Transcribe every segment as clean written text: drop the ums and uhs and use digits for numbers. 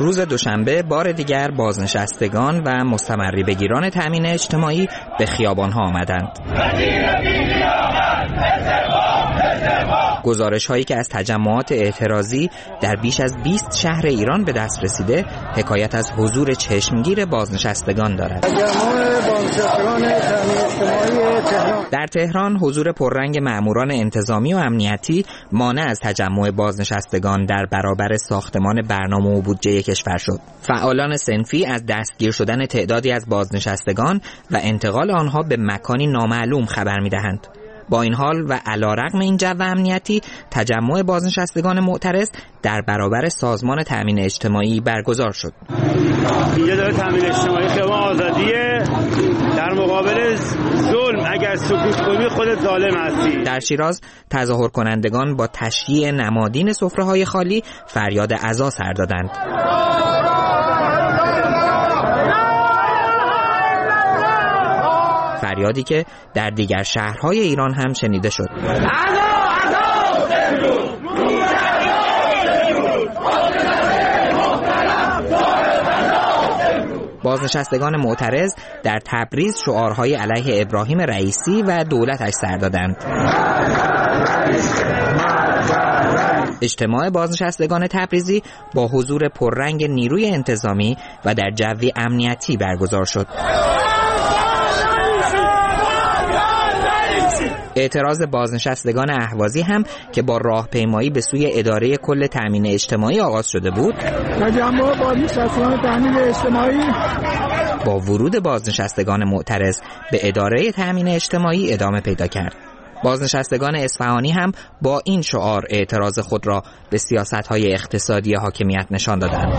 روز دوشنبه بار دیگر بازنشستگان و مستمری‌بگیران تامین اجتماعی به خیابان‌ها آمدند. گزارش‌هایی که از تجمعات اعتراضی در بیش از 20 شهر ایران به دست رسیده حکایت از حضور چشمگیر بازنشستگان دارد. در تهران حضور پررنگ مأموران انتظامی و امنیتی مانع از تجمع بازنشستگان در برابر ساختمان برنامه و بودجه کشور شد. فعالان صنفی از دستگیر شدن تعدادی از بازنشستگان و انتقال آنها به مکانی نامعلوم خبر می‌دهند. با این حال و علیرغم این جو امنیتی، تجمع بازنشستگان معترض در برابر سازمان تامین اجتماعی برگزار شد. اینجا داره تامین اجتماعی خیابان آزادیه، در مقابل ظلم اگر سکوت کنی خودت ظالم هستی. در شیراز تظاهر کنندگان با تشییع نمادین سفره‌های خالی فریاد عزا سر دادند. فریادی که در دیگر شهرهای ایران هم شنیده شد. بازنشستگان معترض در تبریز شعارهای علیه ابراهیم رئیسی و دولتش سر دادند. اجتماع بازنشستگان تبریزی با حضور پررنگ نیروی انتظامی و در جوی امنیتی برگزار شد. اعتراض بازنشستگان اهوازی هم که با راهپیمایی به سوی اداره کل تامین اجتماعی آغاز شده بود، تجمع بازنشستگان تامین اجتماعی با ورود بازنشستگان معترض به اداره تامین اجتماعی ادامه پیدا کرد. بازنشستگان اصفهانی هم با این شعار اعتراض خود را به سیاست‌های اقتصادی حاکمیت نشان دادند.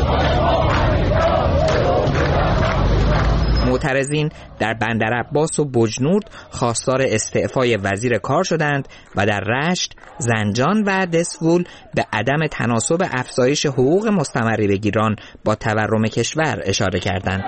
معترضین در بندرعباس و بجنورد خواستار استعفای وزیر کار شدند و در رشت، زنجان و دسفول به عدم تناسب افزایش حقوق مستمری‌بگیران با تورم کشور اشاره کردند.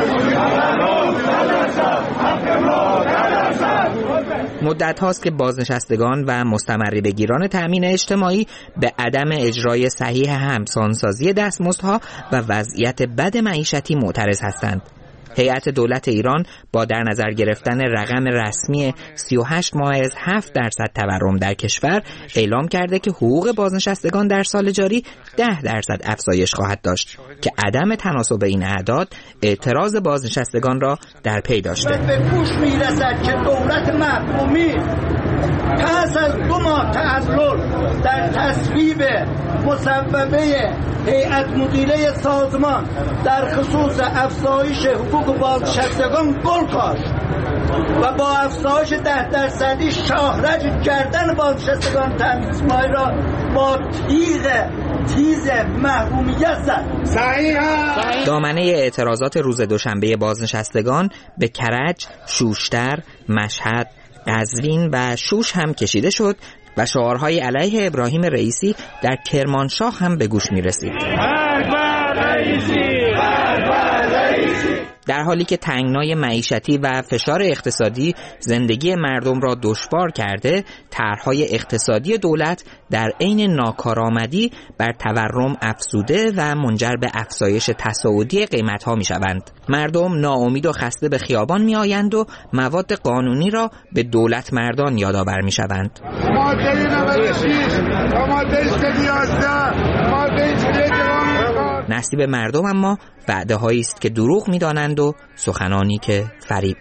مدت هاست که بازنشستگان و مستمری‌بگیران تامین اجتماعی به عدم اجرای صحیح همسانسازی دستمزدها و وضعیت بد معیشتی معترض هستند. هیئت دولت ایران با در نظر گرفتن رقم رسمی 38.7% تورم در کشور اعلام کرده که حقوق بازنشستگان در سال جاری 10% افزایش خواهد داشت که عدم تناسب این اعداد اعتراض بازنشستگان را در پی داشته. به گوش میرسد که دولت محکومی پس از 2 ماه تعلل در تصویب مصوبه هیئت مدیره سازمان در خصوص افزایش حقوق بازنشستگان گل کاشت و با افزایش 10% شاهرج کردن بازنشستگان تامین اجتماعی را با تیز محرومیت زد. دامنه اعتراضات روز دوشنبه بازنشستگان به کرج، شوشتر، مشهد، قزوین و شوش هم کشیده شد و شعارهای علیه ابراهیم رئیسی در کرمانشاه هم به گوش می رسید. در حالی که تنگنای معیشتی و فشار اقتصادی زندگی مردم را دشوار کرده، طرح‌های اقتصادی دولت در عین ناکارآمدی بر تورم افزوده و منجر به افزایش تصاعدی قیمت‌ها می‌شوند. مردم ناامید و خسته به خیابان می‌آیند و مواد قانونی را به دولت مردان یادآور می‌شوند. ماده 96 و ماده 11 ماده 41 نصیب مردم اما وعده‌هایی است که دروغ می‌دانند و سخنانی که فریب.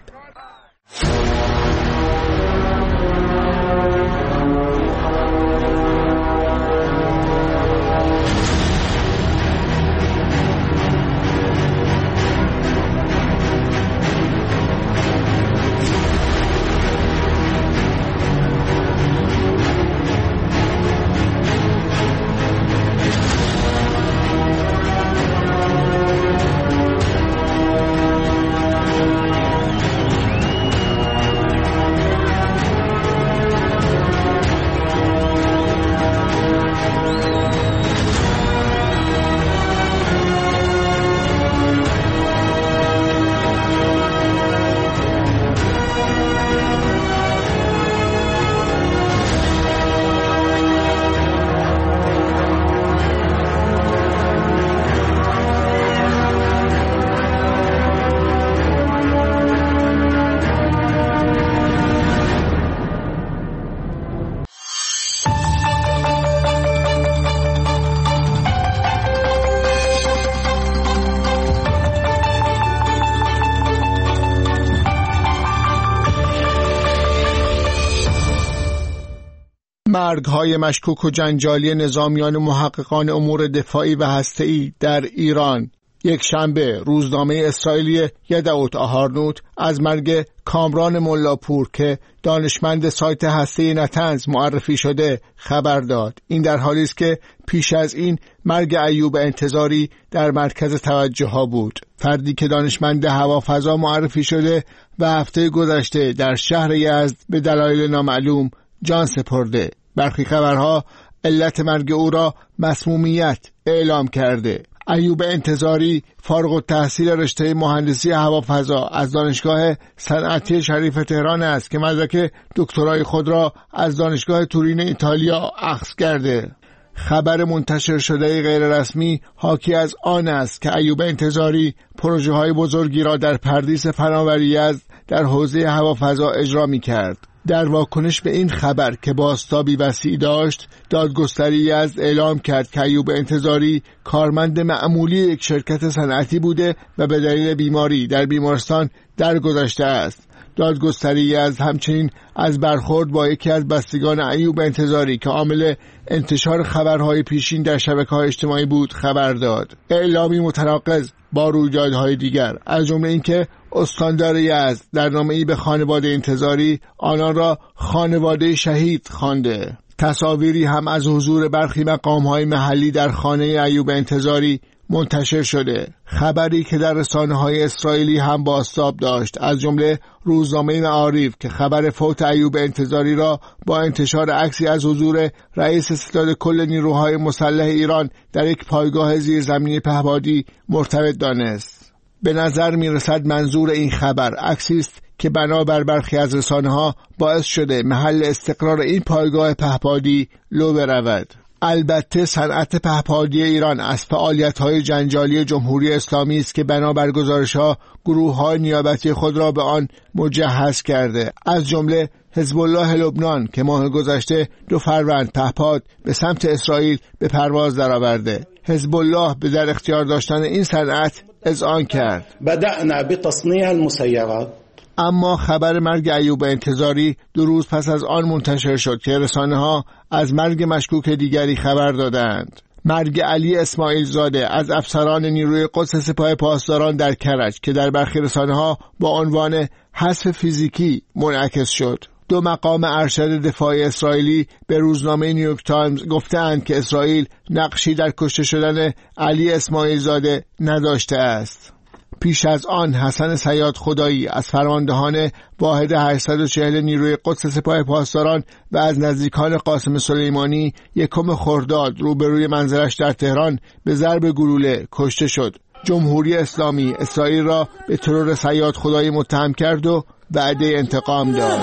مرگ‌های مشکوک و جنجالی نظامیان محققان امور دفاعی و هسته‌ای در ایران. یک شنبه روزنامه اسرائیلی یدعوت آهارنوت از مرگ کامران ملاپور که دانشمند سایت هسته‌ای نتنز معرفی شده خبر داد. این در حالی است که پیش از این مرگ ایوب انتظاری در مرکز توجه ها بود. فردی که دانشمند هوافضا معرفی شده و هفته گذشته در شهر یزد به دلایل نامعلوم جان سپرده. برخی خبرها علت مرگ او را مسمومیت اعلام کرده. ایوب انتظاری فارغ التحصیل رشته مهندسی هوافضا از دانشگاه صنعتی شریف تهران است که مدرک دکترای خود را از دانشگاه تورین ایتالیا اخذ کرده. خبر منتشر شده غیر رسمی حاکی از آن است که ایوب انتظاری پروژه های بزرگی را در پردیس فناوری یزد در حوزه هوافضا اجرا می کرد. در واکنش به این خبر که بازتابی وسیع داشت، دادگستری یزد اعلام کرد که ایوب انتظاری کارمند معمولی یک شرکت صنعتی بوده و به دلیل بیماری در بیمارستان درگذشته است. دادگستری یزد همچنین از برخورد با یکی از بستگان ایوب انتظاری که عامل انتشار خبرهای پیشین در شبکه‌های اجتماعی بود خبر داد. اعلامی متناقض با رویدادهای دیگر از جمله اینکه استاندار یزد در نامه‌ای به خانواده انتظاری آنان را خانواده شهید خوانده. تصاویری هم از حضور برخی مقام‌های محلی در خانه ایوب انتظاری منتشر شده. خبری که در رسانه‌های اسرائیلی هم بازتاب داشت، از جمله روزنامه معارف که خبر فوت ایوب انتظاری را با انتشار عکسی از حضور رئیس ستاد کل نیروهای مسلح ایران در یک پایگاه زیرزمینی پهپادی مرتبط دانست. به نظر می‌رسد منظور این خبر عکسی است که بنابر برخی از رسانه‌ها باعث شده محل استقرار این پایگاه پهپادی لو برود. البته صنعت پهپادی ایران از فعالیت‌های جنجالی جمهوری اسلامی است که بنابر گزارش‌ها گروه‌های نیابتی خود را به آن مجهز کرده، از جمله حزب الله لبنان که ماه گذشته 2 فروند پهپاد به سمت اسرائیل به پرواز درآورده. حزب الله به در اختیار داشتن این صنعت اذعان کرد. بدأنا بتصنيع المسيرات. اما خبر مرگ ایوب انتظاری 2 روز پس از آن منتشر شد که رسانه‌ها از مرگ مشکوک دیگری خبر دادند. مرگ علی اسماعیل زاده از افسران نیروی قدس سپاه پاسداران در کرج که در برخی رسانه‌ها با عنوان حذف فیزیکی منعکس شد. 2 مقام ارشد دفاعی اسرائیلی به روزنامه نیویورک تایمز گفتند که اسرائیل نقشی در کشته شدن علی اسماعیل زاده نداشته است. پیش از آن حسن صیاد خدایی از فرماندهان واحد 840 نیروی قدس سپاه پاسداران و از نزدیکان قاسم سلیمانی 1 خرداد روبروی منزلش در تهران به ضرب گلوله کشته شد. جمهوری اسلامی اسرائیل را به ترور صیاد خدایی متهم کرد و وعده انتقام داد.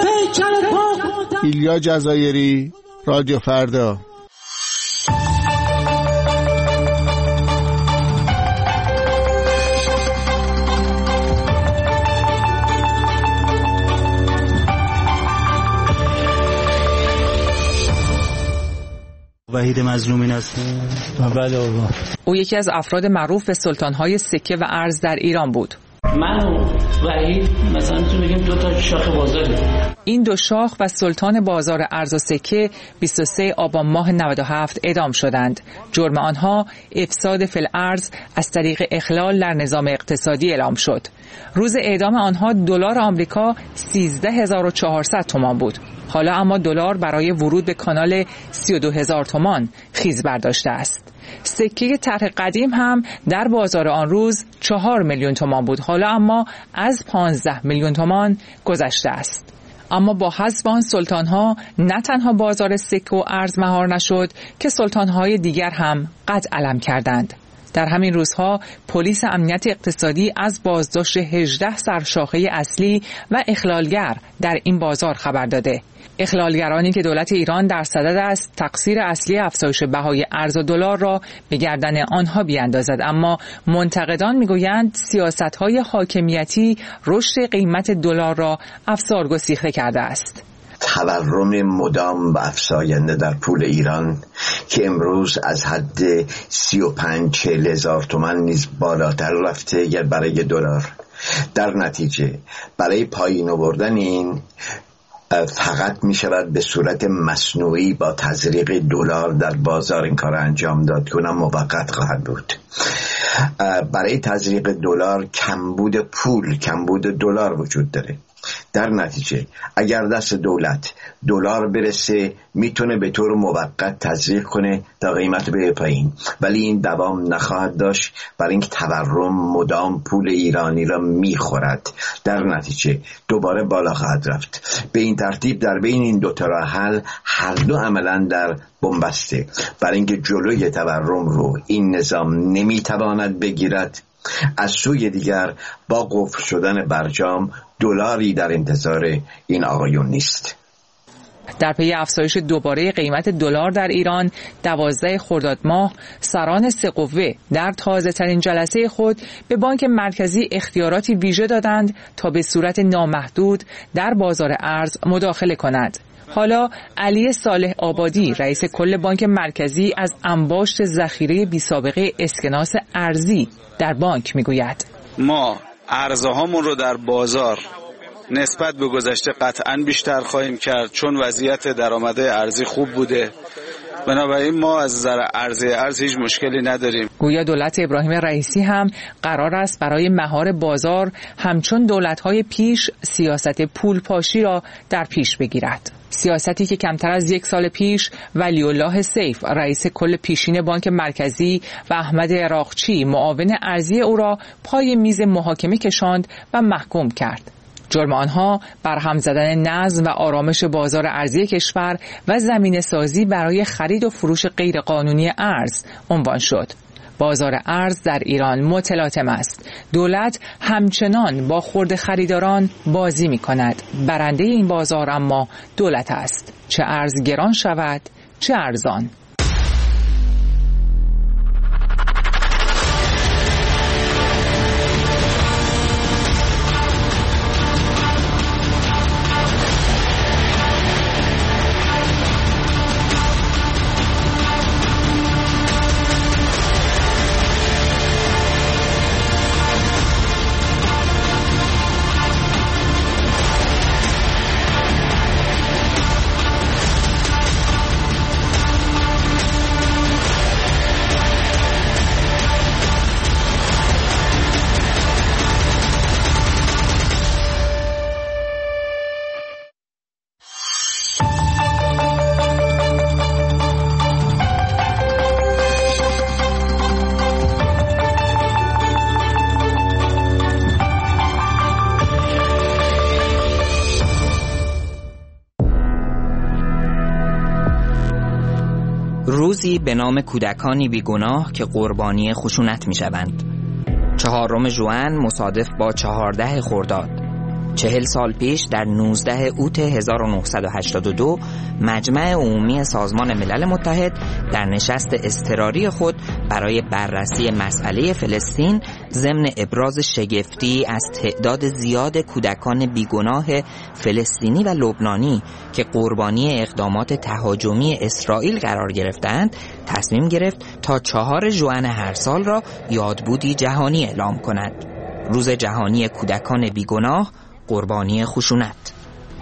ایلیا جزایری، رادیو فردا. وحید مظلومین هستم. بله آقا. او یکی از افراد معروف به سلطان‌های سکه و ارز در ایران بود. من و وحید مثلا تو بگیم 2 تا شاخ بازاری. این 2 شاخ و سلطان بازار ارز و سکه 23 آبان ماه 97 اعدام شدند. جرم آنها افساد فی الارض از طریق اخلال در نظام اقتصادی اعلام شد. روز اعدام آنها دلار آمریکا 13400 تومان بود. حالا اما دلار برای ورود به کانال 32000 تومان خیز برداشته است. سکه طرح قدیم هم در بازار آن روز 4 میلیون تومان بود. حالا اما از 15 میلیون تومان گذشته است. اما با حذف آن سلطان‌ها نه تنها بازار سکه و ارز مهار نشد که سلطان‌های دیگر هم قد علم کردند. در همین روزها پلیس امنیت اقتصادی از بازداشت 18 سرشاخه اصلی و اخلالگر در این بازار خبر داده. اخلالگرانی که دولت ایران در صدد است تقصیر اصلی افزایش بهای ارز و دلار را به گردن آنها بیاندازد، اما منتقدان میگویند سیاست‌های حاکمیتی رشد قیمت دلار را افزار گسیخته کرده است. تورم مدام و افزاینده در پول ایران که امروز از حد 35-40 هزار تومان نیز بالاتر رفته برای دلار. در نتیجه برای پایین آوردن این فقط می شود به صورت مصنوعی با تزریق دلار در بازار این کار انجام داد که اونم موقت خواهد بود. برای تزریق دلار کمبود دلار وجود داره. در نتیجه اگر دست دولت دلار برسه میتونه به طور موقت تزریق کنه تا قیمت بره پایین، ولی این دوام نخواهد داشت، برای اینکه تورم مدام پول ایرانی را میخورد. در نتیجه دوباره بالا خواهد رفت. به این ترتیب در بین این دو تا راه حل هر دو عملا در بنبسته، برای اینکه جلوی تورم رو این نظام نمیتواند بگیرد. از سوی دیگر با قفل شدن برجام دلاری در انتظار این آقایون نیست. در پی افزایش دوباره قیمت دلار در ایران 12 خرداد ماه سران سه قوه در تازه ترین جلسه خود به بانک مرکزی اختیاراتی ویژه دادند تا به صورت نامحدود در بازار ارز مداخله کند. حالا علی صالح آبادی رئیس کل بانک مرکزی از انباشت ذخیره بی‌سابقه اسکناس ارزی در بانک میگوید: ما ارزهامون رو در بازار نسبت به گذشته قطعاً بیشتر خواهیم کرد، چون وضعیت درآمده ارزی خوب بوده. بنابراین ما از نظر ارز هیچ مشکلی نداریم. گویا دولت ابراهیم رئیسی هم قرار است برای مهار بازار همچون دولت‌های پیش سیاست پولپاشی را در پیش بگیرد. سیاستی که کمتر از 1 سال پیش ولی الله سیف رئیس کل پیشین بانک مرکزی و احمد عراقچی معاون ارزی او را پای میز محاکمه کشاند و محکوم کرد. جرم آنها برهم زدن نظم و آرامش بازار ارزی کشور و زمینه سازی برای خرید و فروش غیرقانونی ارز عنوان شد. بازار ارز در ایران متلاطم است. دولت همچنان با خرد خریداران بازی می کند. برنده این بازار اما دولت است. چه ارز گران شود چه ارزان. روزی به نام کودکانی بیگناه که قربانی خشونت می شوند. 4 ژوئن مصادف با 14 خرداد. 40 سال پیش در 19 اوت 1982 مجمع عمومی سازمان ملل متحد در نشست اضطراری خود برای بررسی مسئله فلسطین ضمن ابراز شگفتی از تعداد زیاد کودکان بیگناه فلسطینی و لبنانی که قربانی اقدامات تهاجمی اسرائیل قرار گرفتند تصمیم گرفت تا 4 ژوئن هر سال را یادبودی جهانی اعلام کند. روز جهانی کودکان بیگناه قربانی خشونت.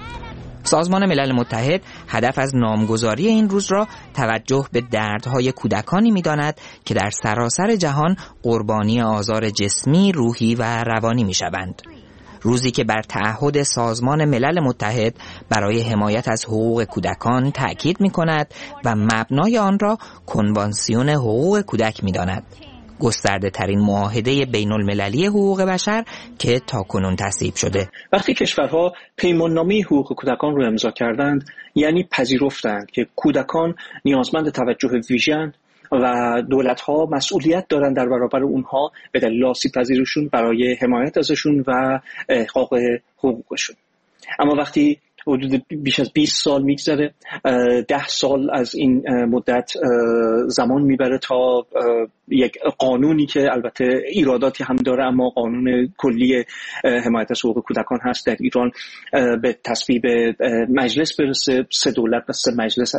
سازمان ملل متحد هدف از نامگذاری این روز را توجه به دردهای کودکانی می‌داند که در سراسر جهان قربانی آزار جسمی، روحی و روانی می‌شوند. روزی که بر تعهد سازمان ملل متحد برای حمایت از حقوق کودکان تأکید می‌کند و مبنای آن را کنوانسیون حقوق کودک می‌داند. گسترده ترین معاهده بین المللی حقوق بشر که تاکنون تصویب شده. وقتی کشورها پیماننامه حقوق کودکان رو امضا کردند، یعنی پذیرفتند که کودکان نیازمند توجه ویژن و دولت‌ها مسئولیت دارند در برابر اونها به دلیل آسیب‌پذیریشون برای حمایت ازشون و احقاق حقوقشون. اما وقتی حدود بیش از 20 سال میگذره، 10 سال از این مدت زمان میبره تا یک قانونی که البته ایراداتی هم داره اما قانون کلی حمایت از حقوق کودکان هست در ایران به تصویب مجلس برسه. 3 دولت و 3 مجلس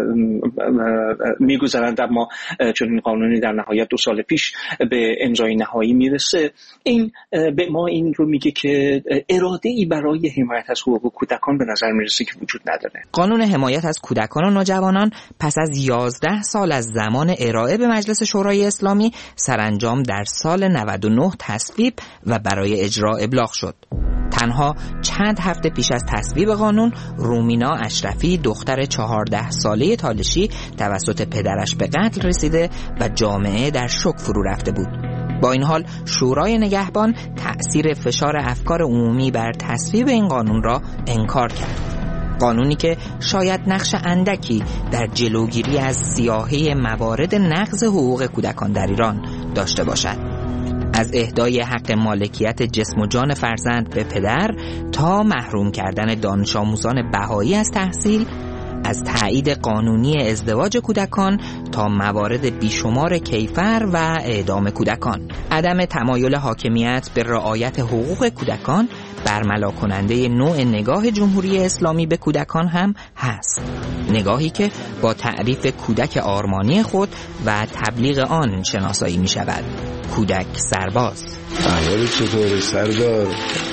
میگذرند، اما چون این قانونی در نهایت 2 سال پیش به امضای نهایی میرسه، این به ما این رو میگه که اراده ای برای حمایت از حقوق کودکان به نظر نظر میرسه که وجود نداره. قانون حمایت از کودکان و نوجوانان پس از 11 سال از زمان ارائه به مجلس شورای اسلامی سرانجام در سال 99 تصویب و برای اجرا ابلاغ شد. تنها چند هفته پیش از تصویب قانون، رومینا اشرفی دختر 14 ساله تالشی توسط پدرش به قتل رسیده و جامعه در شوک فرو رفته بود. با این حال شورای نگهبان تأثیر فشار افکار عمومی بر تصویب این قانون را انکار کرد. قانونی که شاید نقش اندکی در جلوگیری از سیاهی موارد نقض حقوق کودکان در ایران داشته باشد. از اهدای حق مالکیت جسم و جان فرزند به پدر تا محروم کردن دانش آموزان بهایی از تحصیل، از تایید قانونی ازدواج کودکان تا موارد بیشمار کیفر و اعدام کودکان. عدم تمایل حاکمیت به رعایت حقوق کودکان برملا کننده نوع نگاه جمهوری اسلامی به کودکان هم هست. نگاهی که با تعریف کودک آرمانی خود و تبلیغ آن شناسایی می شود: کودک سرباز. احوال چطور سردار؟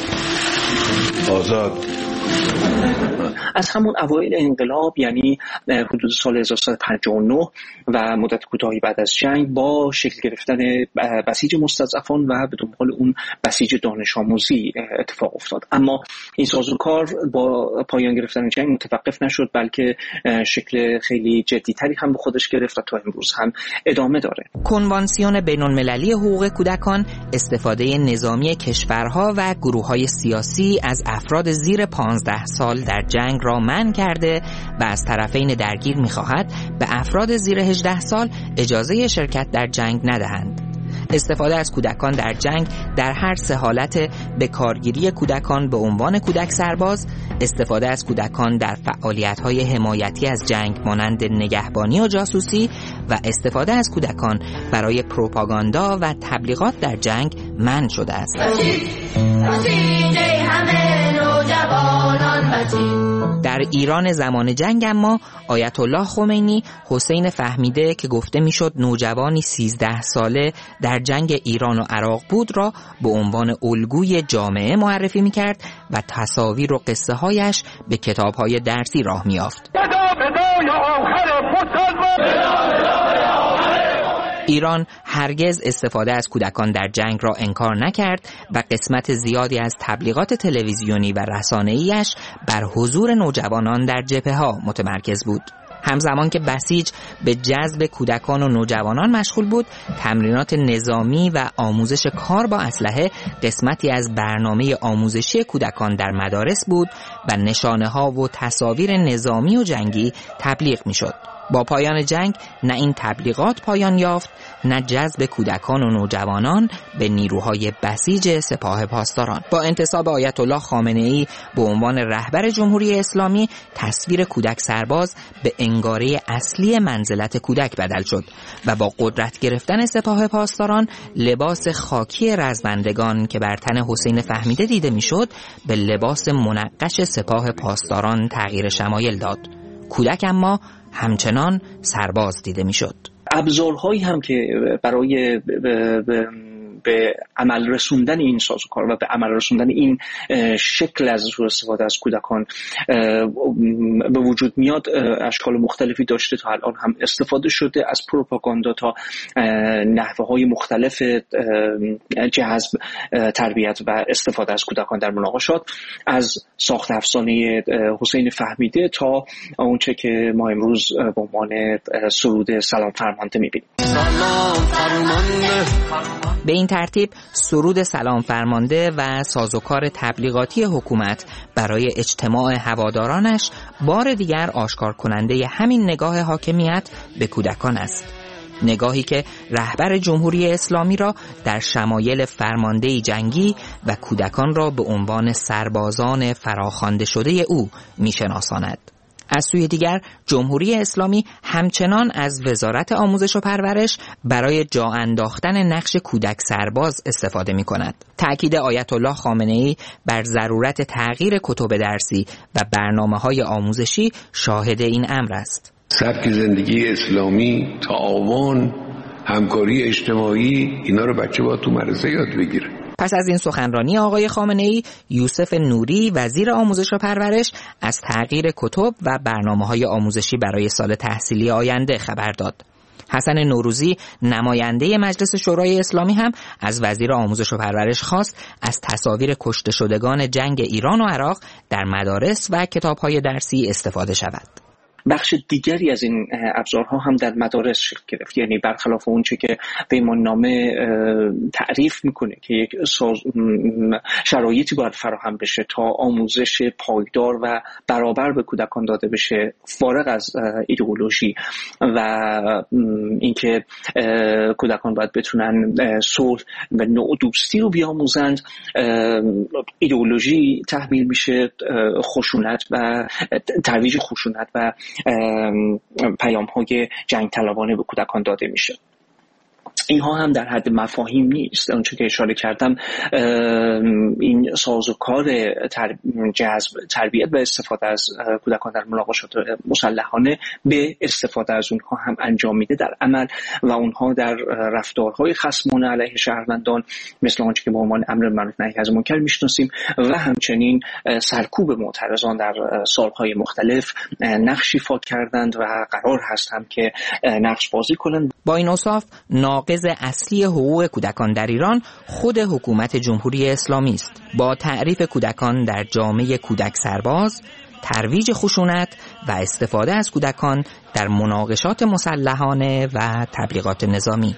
آزاد. از همون اوایل انقلاب، یعنی حدود سال 1359 و مدت کوتاهی بعد از جنگ، با شکل گرفتن بسیج مستضعفان و به دنبال اون بسیج دانش آموزی اتفاق افتاد. اما این سازوکار با پایان گرفتن جنگ متوقف نشد، بلکه شکل خیلی جدی‌تری هم به خودش گرفت و تا امروز هم ادامه داره. کنوانسیون بین‌المللی حقوق کودکان استفاده نظامی کشورها و گروه‌های سیاسی از افراد زیر 15 سال در جنگ را منع کرده و از طرفین درگیر می‌خواهد به افراد زیر 18 سال اجازه شرکت در جنگ ندهند. استفاده از کودکان در جنگ در هر سه حالت: به کارگیری کودکان به عنوان کودک سرباز، استفاده از کودکان در فعالیت‌های حمایتی از جنگ مانند نگهبانی و جاسوسی و استفاده از کودکان برای پروپاگاندا و تبلیغات در جنگ منع شده است. در ایران زمان جنگ اما آیت الله خمینی حسین فهمیده که گفته میشد نوجوانی 13 ساله در جنگ ایران و عراق بود را به عنوان الگوی جامعه معرفی میکرد و تصاویر و قصه هایش به کتاب های درسی راه میافت. ایران هرگز استفاده از کودکان در جنگ را انکار نکرد و قسمت زیادی از تبلیغات تلویزیونی و رسانه‌ایش بر حضور نوجوانان در جبهه‌ها متمرکز بود. همزمان که بسیج به جذب کودکان و نوجوانان مشغول بود، تمرینات نظامی و آموزش کار با اسلحه قسمتی از برنامه آموزشی کودکان در مدارس بود و نشانه‌ها و تصاویر نظامی و جنگی تبلیغ می‌شد. با پایان جنگ نه این تبلیغات پایان یافت، نه جذب کودکان و نوجوانان به نیروهای بسیج سپاه پاسداران. با انتصاب آیت الله خامنه‌ای به عنوان رهبر جمهوری اسلامی، تصویر کودک سرباز به انگاره اصلی منزلت کودک بدل شد و با قدرت گرفتن سپاه پاسداران، لباس خاکی رزمندگان که بر تن حسین فهمیده دیده میشد به لباس منقش سپاه پاسداران تغییر شمایل داد. کودک اما همچنان سرباز دیده میشد. ابزارهایی هم که برای به عمل رسوندن این سازوکار و به عمل رسوندن این شکل از سوء استفاده از کودکان به وجود میاد اشکال مختلفی داشته. تا الان هم استفاده شده، از پروپاگاندا تا نحوه‌های مختلف جذب، تربیت و استفاده از کودکان در مناقشات، از ساخت افسانه حسین فهمیده تا اونچه که ما امروز به عنوان سرود سلام فرمانده می‌بینیم. به این ترتیب سرود سلام فرمانده و سازوکار تبلیغاتی حکومت برای اجتماع هوادارانش بار دیگر آشکار کننده همین نگاه حاکمیت به کودکان است. نگاهی که رهبر جمهوری اسلامی را در شمایل فرمانده جنگی و کودکان را به عنوان سربازان فراخوانده شده او میشناساند. از سوی دیگر جمهوری اسلامی همچنان از وزارت آموزش و پرورش برای جا انداختن نقش کودک سرباز استفاده می کند. تأکید آیت الله خامنه‌ای بر ضرورت تغییر کتب درسی و برنامه‌های آموزشی شاهد این امر است. سبک زندگی اسلامی، تعاون، همکاری اجتماعی، اینا رو بچه باید تو مدرسه یاد بگیره. پس از این سخنرانی آقای خامنه‌ای، یوسف نوری وزیر آموزش و پرورش از تغییر کتب و برنامه‌های آموزشی برای سال تحصیلی آینده خبر داد. حسن نوروزی نماینده مجلس شورای اسلامی هم از وزیر آموزش و پرورش خواست از تصاویر کشته شدگان جنگ ایران و عراق در مدارس و کتاب‌های درسی استفاده شود. بخش دیگری از این ابزارها هم در مدارس شکل گرفت، یعنی برخلاف اونچه که پیماننامه تعریف میکنه که یک شرایطی باید فراهم بشه تا آموزش پایدار و برابر به کودکان داده بشه فارغ از ایدئولوژی و اینکه کودکان باید بتونن صلح و نوع دوستی رو بیاموزند، ایدئولوژی تحمیل میشه خشونت و ترویج خشونت و پیام‌های جنگ طلبانه به کودکان داده میشه. اینها هم در حد مفاهیم نیست. اونچه که اشاره کردم، این سازوکار جذب تربیت و استفاده از کودکان در مناقشات مسلحانه به استفاده از اونها هم انجام میده در عمل و اونها در رفتارهای خصمانه علیه شهروندان مثل آنچه که به عنوان امر معروف نهی از منکر میشناسیم و همچنین سرکوب معترضان در سالهای مختلف نقش ایفا کردند و قرار هست هم که نقش بازی کنند. با این اوصاف ناقض اصلی حقوق کودکان در ایران خود حکومت جمهوری اسلامی است، با تعریف کودکان در جامعه کودک سرباز، ترویج خشونت و استفاده از کودکان در مناقشات مسلحانه و تبلیغات نظامی.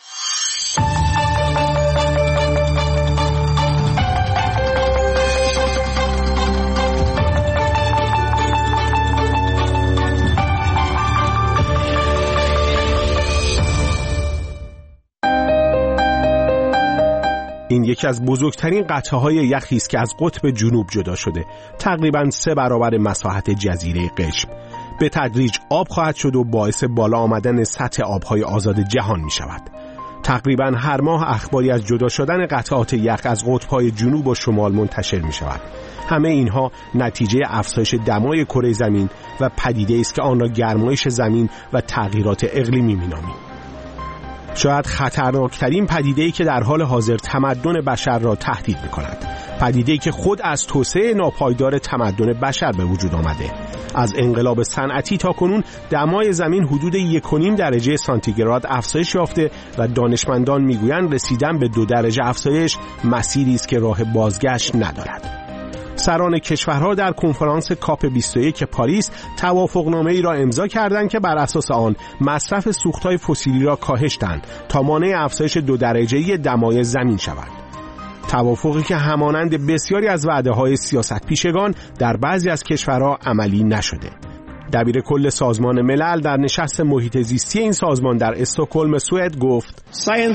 این یکی از بزرگترین قطعه‌های یخی است که از قطب جنوب جدا شده، تقریباً 3 برابر مساحت جزیره قشم. به تدریج آب خواهد شد و باعث بالا آمدن سطح آب‌های آزاد جهان می‌شود. تقریباً هر ماه اخباری از جدا شدن قطعات یخ از قطب‌های جنوب و شمال منتشر می‌شود. همه اینها نتیجه افزایش دمای کره زمین و پدیده‌ای است که آن را گرمایش زمین و تغییرات اقلیمی می‌نامیم. شاید خطرناکترین پدیده‌ای که در حال حاضر تمدن بشر را تهدید می‌کند، پدیده‌ای که خود از توسعه ناپایدار تمدن بشر به وجود آمده. از انقلاب صنعتی تا کنون دمای زمین حدود 1.5 درجه سانتیگراد افزایش یافته و دانشمندان می‌گویند رسیدن به 2 درجه افزایش مسیری است که راه بازگشت ندارد. سران کشورها در کنفرانس کاپ 21 پاریس توافقنامه‌ای را امضا کردند که بر اساس آن مصرف سوخت‌های فسیلی را کاهش دهند تا مانع افزایش 2 درجه‌ای دمای زمین شود. توافقی که همانند بسیاری از وعده‌های سیاست پیشگان در بعضی از کشورها عملی نشده. دبیر کل سازمان ملل در نشست محیط زیستی این سازمان در استکهلم سوئد گفت: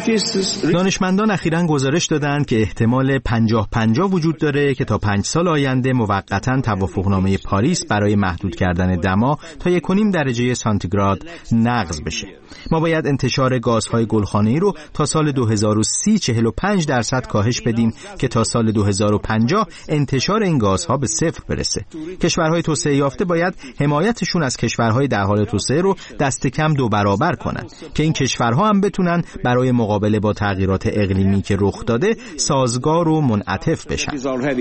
دانشمندان اخیراً گزارش دادند که احتمال 50-50 وجود داره که تا 5 سال آینده موقتاً توافقنامه پاریس برای محدود کردن دما تا 1.5 درجه سانتیگراد نقض بشه. ما باید انتشار گازهای گلخانه‌ای رو تا سال 2030 45% کاهش بدیم که تا سال 2050 انتشار این گازها به 0 برسه. کشورهای توسعه یافته باید حمایتشون از کشورهای در حال توسعه رو دست کم 2 برابر کنن که این کشورها هم بتونن برای مقابله با تغییرات اقلیمی که رخ داده سازگار و منعطف بشن.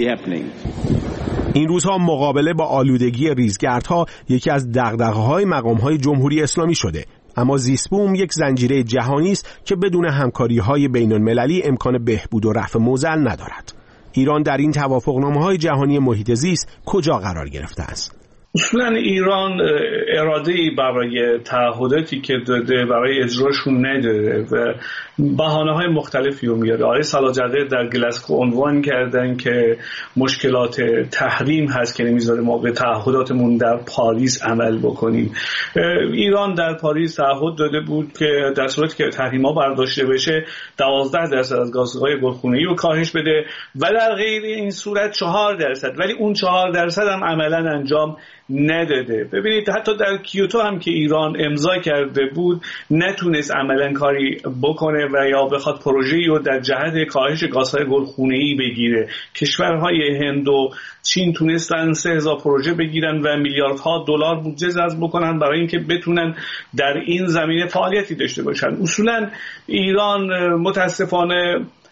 این روزها مقابله با آلودگی ریزگردها یکی از دغدغه‌های مقام‌های جمهوری اسلامی شده. اما زیستبوم یک زنجیره جهانی است که بدون همکاری‌های بین‌المللی امکان بهبود و رفع معضل ندارد. ایران در این توافقنامه‌های جهانی محیط زیست کجا قرار گرفته است؟ اصولا ایران اراده‌ای برای تعهداتی که داده برای اجراشون نداره و بهانه‌های مختلفی رو میاره. آقای سلاجقه در گلاسگو عنوان کردن که مشکلات تحریم هست که نمیذاره ما به تعهداتمون در پاریس عمل بکنیم. ایران در پاریس تعهد داده بود که در صورتی که تحریم‌ها برداشته بشه 12% از گازهای گلخانه‌ای رو کاهش بده و در غیر این صورت 4%، ولی اون 4% هم عملاً انجام نداده. ببینید حتی در کیوتو هم که ایران امضا کرده بود نتونست عملاً کاری بکنه و یا بخواد پروژه‌ای رو در جهت کاهش گازهای گلخانه‌ای بگیره. کشورهای هند و چین تونستن 3000 پروژه بگیرن و میلیاردها دلار بودجه جذب بکنن برای اینکه بتونن در این زمینه فعالیتی داشته باشن. اصولاً ایران متاسفانه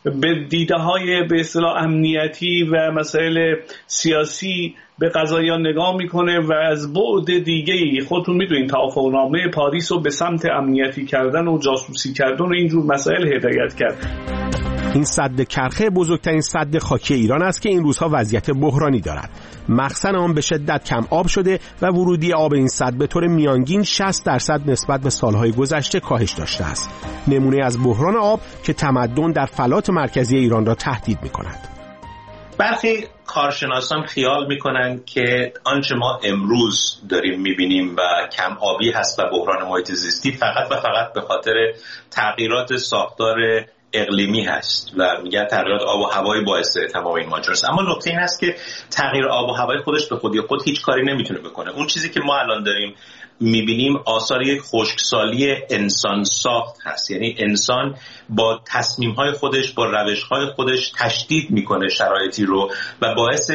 به دیده‌های به اصطلاح امنیتی و مسائل سیاسی به قضاییان نگاه میکنه و از بعد دیگه‌ای خودتون میدونین توافقنامه پاریس رو به سمت امنیتی کردن و جاسوسی کردن و اینجور مسائل هدایت کرد. این سد کرخه بزرگترین سد خاکی ایران است که این روزها وضعیت بحرانی دارد. مخزن آن به شدت کم آب شده و ورودی آب این سد به طور میانگین 60% نسبت به سالهای گذشته کاهش داشته است. نمونه از بحران آب که تمدن در فلات مرکزی ایران را تهدید می‌کند. برخی کارشناسان خیال میکنن که آنچه ما امروز داریم میبینیم و کم آبی هست و بحران محیط زیستی فقط و فقط به خاطر تغییرات ساختار اقلیمی هست و میگن تغییرات آب و هوای باعث تمام این ماجراست. اما نکته این هست که تغییر آب و هوای خودش به خودی خود هیچ کاری نمیتونه بکنه. اون چیزی که ما الان داریم میبینیم آثار یک خشکسالی انسان ساخت هست، یعنی انسان با تصمیم‌های خودش، با روش‌های خودش تشدید میکنه شرایطی رو و باعث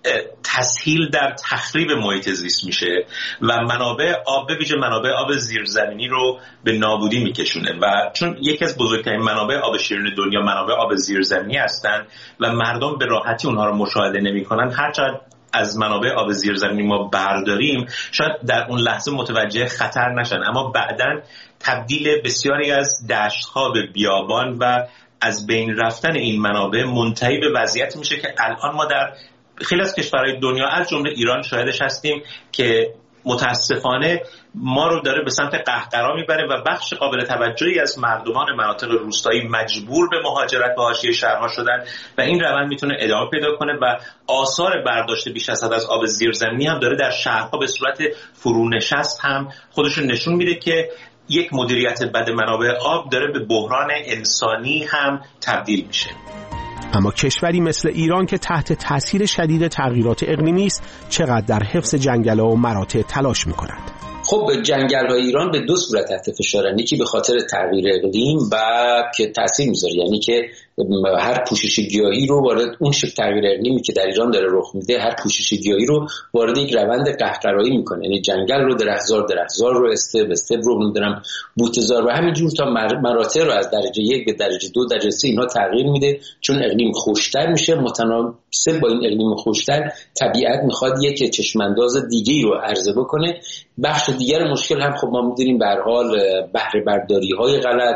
تسهیل در تخریب محیط زیست میشه و منابع آب، به ویژه منابع آب زیرزمینی رو به نابودی میکشونه و چون یکی از بزرگترین منابع آب شیرین دنیا منابع آب زیرزمینی هستن و مردم به راحتی اونها رو مشاهده نمیکنن، هرچند از منابع آب زیرزمینی ما برداریم شاید در اون لحظه متوجه خطر نشن، اما بعداً تبدیل بسیاری از دشت‌ها به بیابان و از بین رفتن این منابع منتهی به وضعیت میشه که الان ما در خیلی از کشورهای دنیا از جمله ایران شاهدش هستیم که متاسفانه ما رو داره به سمت قهقرا میبره و بخش قابل توجهی از مردمان مناطق روستایی مجبور به مهاجرت به حاشیه شهرها شدن و این روند میتونه ادامه پیدا کنه و آثار برداشت بیش از حد از آب زیرزمینی هم داره در شهرها به صورت فرونشست هم خودشون نشون میده که یک مدیریت بد منابع آب داره به بحران انسانی هم تبدیل میشه. اما کشوری مثل ایران که تحت تاثیر شدید تغییرات اقلیمی است چقدر در حفظ جنگل‌ها و مراتع تلاش می‌کند؟ خب جنگل‌های ایران به دو صورت تحت فشارن، یکی به خاطر تغییر اقلیم و که تاثیر میذاره، یعنی که هر پوشش گیاهی رو وارد اون شکل تغییر اقلیمی که در ایران داره رخ میده، هر پوشش گیاهی رو وارد یک روند قهقرایی میکنه، یعنی جنگل رو درختزار رو استپ رو میدونم بوته‌زار و همینجور تا مراتع رو از درجه 1 به درجه 2 درجه 3 اینها تغییر میده، چون اقلیم خشک‌تر میشه. متناسب با این اقلیم خشک‌تر طبیعت میخواد یک چشمانداز دیگه‌ای رو عرضه بکنه. بخش دیگر مشکل هم خب ما می‌دونیم به هر حال بهره برداری‌های غلط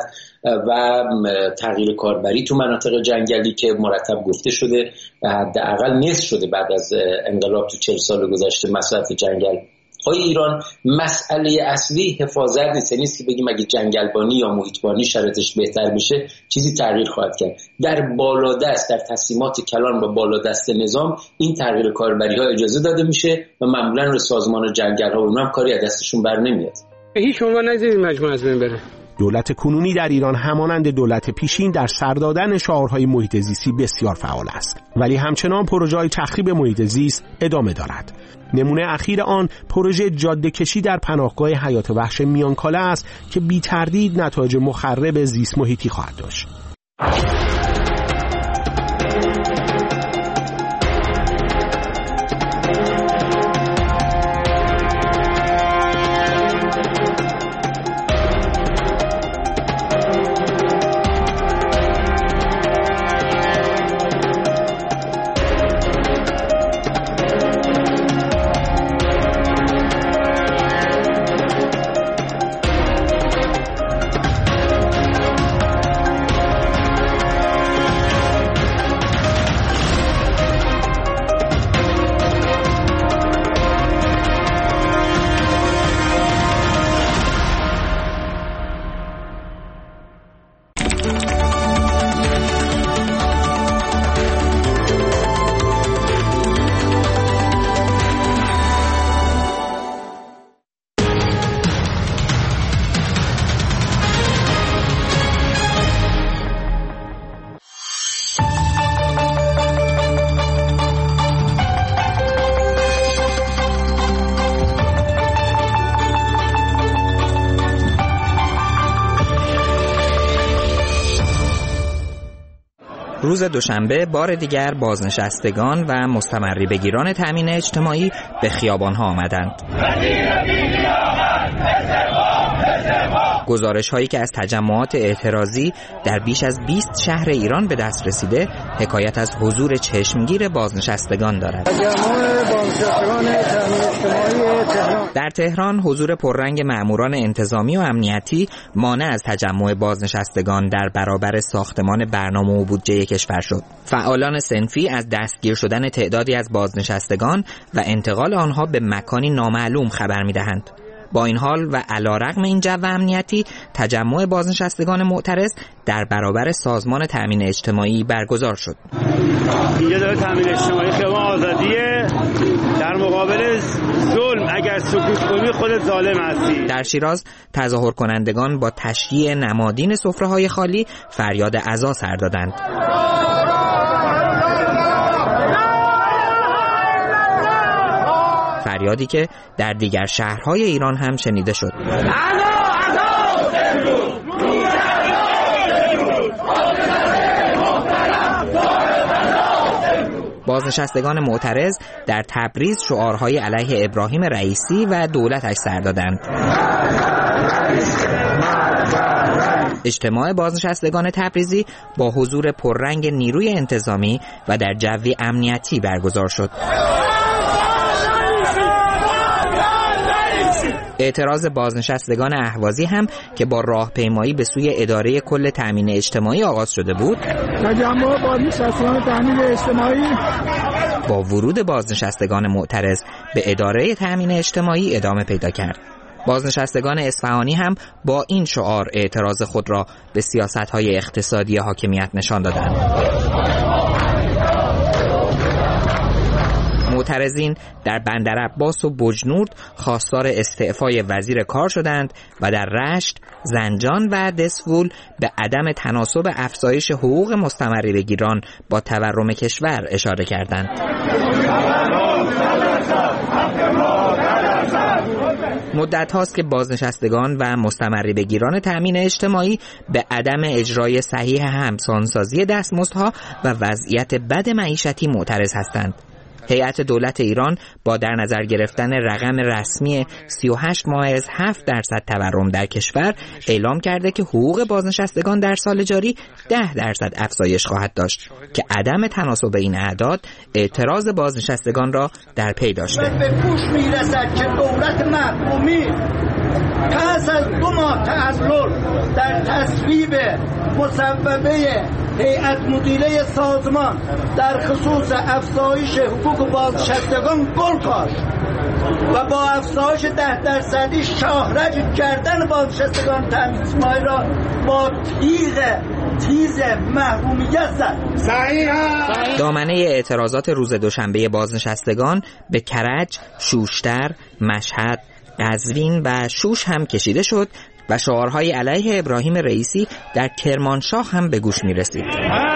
و تغییر کاربری تو مناطق جنگلی که مرتب گفته شده حداقل نصف شده بعد از انقلاب تو 40 سال گذشته مصرف جنگل های ایران. مسئله اصلی حفاظت نیست، نیست که بگیم اگه جنگلبانی یا محیطبانی شرایطش بهتر بشه چیزی تغییر خواهد کرد. در بالادست، در تصمیمات کلان و بالادست نظام این تغییر کاربری ها اجازه داده میشه و معمولا رو سازمان جنگل ها اونم کاری از دستشون بر نمیاد. هیچ عنوان نذارید مجموعه از بین بره. دولت کنونی در ایران همانند دولت پیشین در سر دادن شعارهای محیط زیستی بسیار فعال است، ولی همچنان پروژه‌های تخریب محیط زیست ادامه دارد. نمونه اخیر آن پروژه جاده کشی در پناهگاه حیات وحش میانکاله است که بی تردید نتایج مخرب زیست محیطی خواهد داشت. روز دوشنبه بار دیگر بازنشستگان و مستمری بگیران تامین اجتماعی به خیابان‌ها آمدند. گزارش هایی که از تجمعات اعتراضی در بیش از 20 شهر ایران به دست رسیده حکایت از حضور چشمگیر بازنشستگان دارد. در تهران حضور پررنگ مأموران انتظامی و امنیتی مانع از تجمع بازنشستگان در برابر ساختمان برنامه و بودجه کشور شد. فعالان صنفی از دستگیر شدن تعدادی از بازنشستگان و انتقال آنها به مکانی نامعلوم خبر می‌دهند. با این حال و علیرغم این جو امنیتی، تجمع بازنشستگان معترض در برابر سازمان تأمین اجتماعی برگزار شد. اینجا داره تأمین اجتماعی خیابان آزادیه، در مقابل ظلم اگر سکوت کنی خودت ظالم هستی. در شیراز تظاهر کنندگان با تشییع نمادین سفره‌های خالی فریاد عزا سر دادند. فریادی که در دیگر شهرهای ایران هم شنیده شد. بازنشستگان معترض در تبریز شعارهای علیه ابراهیم رئیسی و دولتش سر دادند. اجتماع بازنشستگان تبریزی با حضور پررنگ نیروی انتظامی و در جوی امنیتی برگزار شد. اعتراض بازنشستگان اهوازی هم که با راهپیمایی به سوی اداره کل تأمین اجتماعی آغاز شده بود، تجمع بازنشستگان تأمین اجتماعی با ورود بازنشستگان معترض به اداره تأمین اجتماعی ادامه پیدا کرد. بازنشستگان اصفهانی هم با این شعار اعتراض خود را به سیاست‌های اقتصادی حاکمیت نشان دادند. معترضین در بندرعباس و بجنورد خواستار استعفای وزیر کار شدند و در رشت، زنجان و دسفول به عدم تناسب افزایش حقوق مستمری بگیران با تورم کشور اشاره کردند. مدت هاست که بازنشستگان و مستمری بگیران تأمین اجتماعی به عدم اجرای صحیح همسانسازی دستمزدها و وضعیت بد معیشتی معترض هستند. هیئت دولت ایران با در نظر گرفتن رقم رسمی 38.7% تورم در کشور اعلام کرده که حقوق بازنشستگان در سال جاری 10% افزایش خواهد داشت که عدم تناسب این اعداد اعتراض بازنشستگان را در پی داشته. به گوش میرسد که دولت مرحومی پس از 2 ماه تعلل در تصویب مصوبه هیئت مدیره سازمان در خصوص افزایش حقوق بازنشستگان گل کاشت و با افزایش 10% شاهرج کردن بازنشستگان تأمین اجتماعی را با تیز محرومیت زد. دامنه اعتراضات روز دوشنبه بازنشستگان به کرج، شوشتر، مشهد، قزوین و شوش هم کشیده شد و شعارهای علیه ابراهیم رئیسی در کرمانشاه هم به گوش می رسید.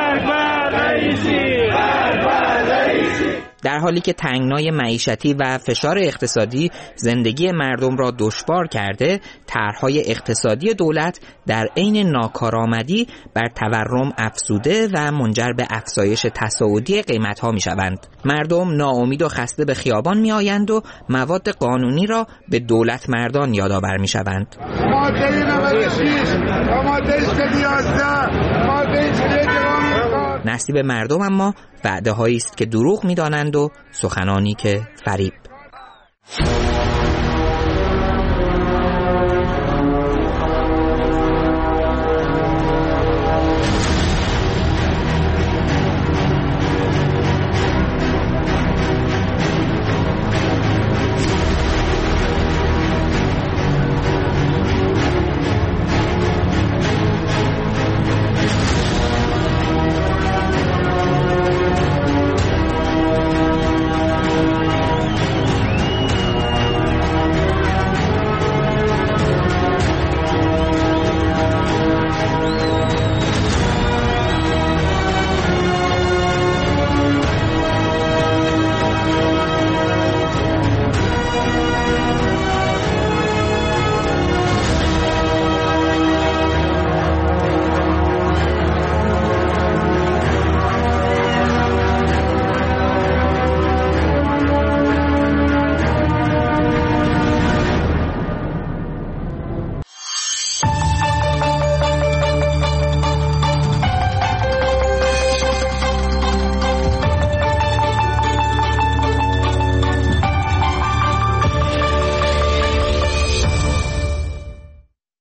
در حالی که تنگنای معیشتی و فشار اقتصادی زندگی مردم را دشوار کرده، طرح‌های اقتصادی دولت در عین ناکارآمدی بر تورم افزوده و منجر به افزایش تصاعدی قیمت‌ها می‌شوند. مردم ناامید و خسته به خیابان می‌آیند و مواد قانونی را به دولت مردان یادآور می‌شوند. ماده 96 و ماده 11 ماده 41 نصیب مردم اما وعده‌هایی است که دروغ می‌دانند و سخنانی که فریب.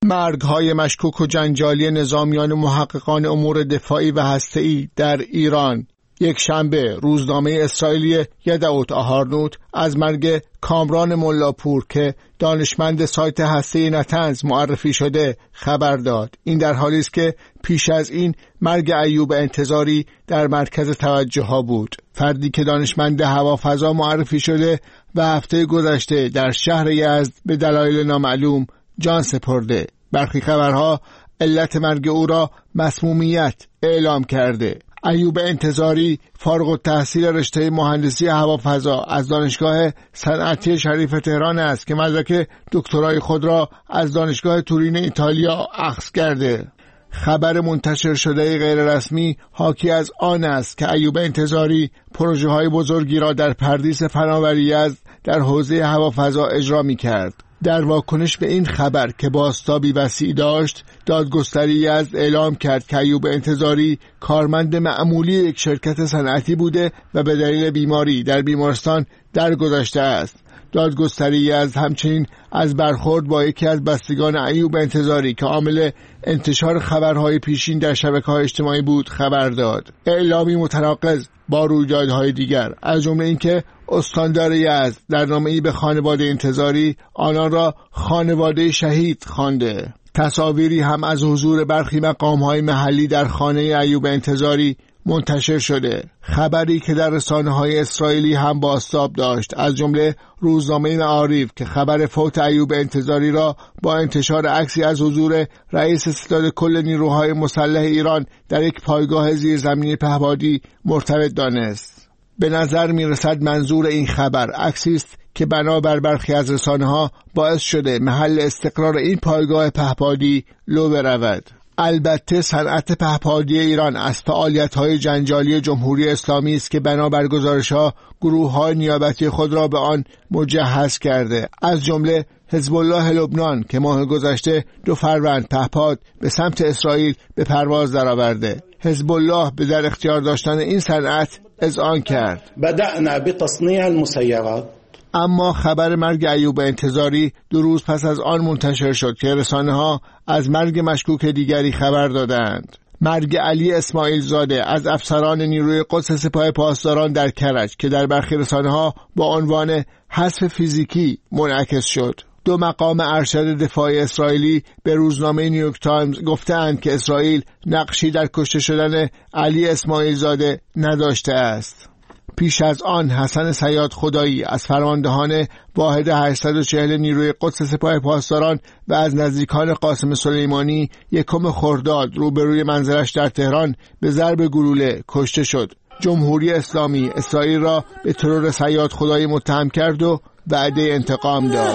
مرگ‌های مشکوک و جنجالی نظامیان محققان امور دفاعی و هسته‌ای در ایران. یک شنبه روزنامه اسرائیلی یدعوت آهارنوت از مرگ کامران ملاپور که دانشمند سایت هسته‌ای نتنز معرفی شده خبر داد. این در حالی است که پیش از این مرگ ایوب انتظاری در مرکز توجه ها بود. فردی که دانشمند هوافضا معرفی شده و هفته گذشته در شهر یزد به دلایل نامعلوم جان سپرده. برخی خبرها علت مرگ او را مسمومیت اعلام کرده. ایوب انتظاری فارغ التحصیل رشته مهندسی هوافضا از دانشگاه صنعتی شریف تهران است که مدرک دکترای خود را از دانشگاه تورین ایتالیا اخذ کرده. خبر منتشر شده غیر رسمی حاکی از آن است که ایوب انتظاری پروژه های بزرگی را در پردیس فناوری یزد در حوزه هوافضا اجرا می کرد. در واکنش به این خبر که بازتابی وسیع داشت، دادگستری یزد اعلام کرد که ایوب انتظاری کارمند معمولی یک شرکت صنعتی بوده و به دلیل بیماری در بیمارستان درگذشته است. دادگستری یزد همچنین از برخورد با یکی از بستگان ایوب انتظاری که عامل انتشار خبرهای پیشین در شبکه‌های اجتماعی بود خبر داد. اعلامی متناقض با رویدادهای دیگر، از جمله اینکه استاندار یزد در نامه‌ای به خانواده انتظاری آنان را خانواده شهید خوانده. تصاویری هم از حضور برخی مقام‌های محلی در خانه ایوب انتظاری منتشر شده. خبری که در رسانه‌های اسرائیلی هم بازتاب داشت، از جمله روزنامه معارف که خبر فوت ایوب انتظاری را با انتشار عکسی از حضور رئیس ستاد کل نیروهای مسلح ایران در یک پایگاه زیرزمینی پهپادی مرتبط دانست. به نظر می‌رسد منظور این خبر عکسی است که بنابر برخی از رسانه‌ها باعث شده محل استقرار این پایگاه پهپادی لو برود. البته صنعت پهپادی ایران از فعالیت‌های جنجالی جمهوری اسلامی است که بنابر گزارش‌ها گروه‌های نیابتی خود را به آن مجهز کرده، از جمله حزب الله لبنان که ماه گذشته 2 فروند پهپاد به سمت اسرائیل به پرواز درآورده. حزب الله به در اختیار داشتن این صنعت اذعان کرد. بدأنا بتصنيع المسيرات. اما خبر مرگ ایوب انتظاری 2 روز پس از آن منتشر شد که رسانه‌ها از مرگ مشکوک دیگری خبر دادند. مرگ علی اسماعیل زاده از افسران نیروی قدس سپاه پاسداران در کرج که در برخی رسانه‌ها با عنوان حذف فیزیکی منعکس شد. 2 مقام ارشد دفاع اسرائیلی به روزنامه نیویورک تایمز گفتند که اسرائیل نقشی در کشته شدن علی اسماعیل زاده نداشته است. پیش از آن حسن صیاد خدایی از فرماندهان واحد 840 نیروی قدس سپاه پاسداران و از نزدیکان قاسم سلیمانی 1 خرداد روبروی منزلش در تهران به ضرب گلوله کشته شد. جمهوری اسلامی اسرائیل را به ترور صیاد خدایی متهم کرد و وعده انتقام داد.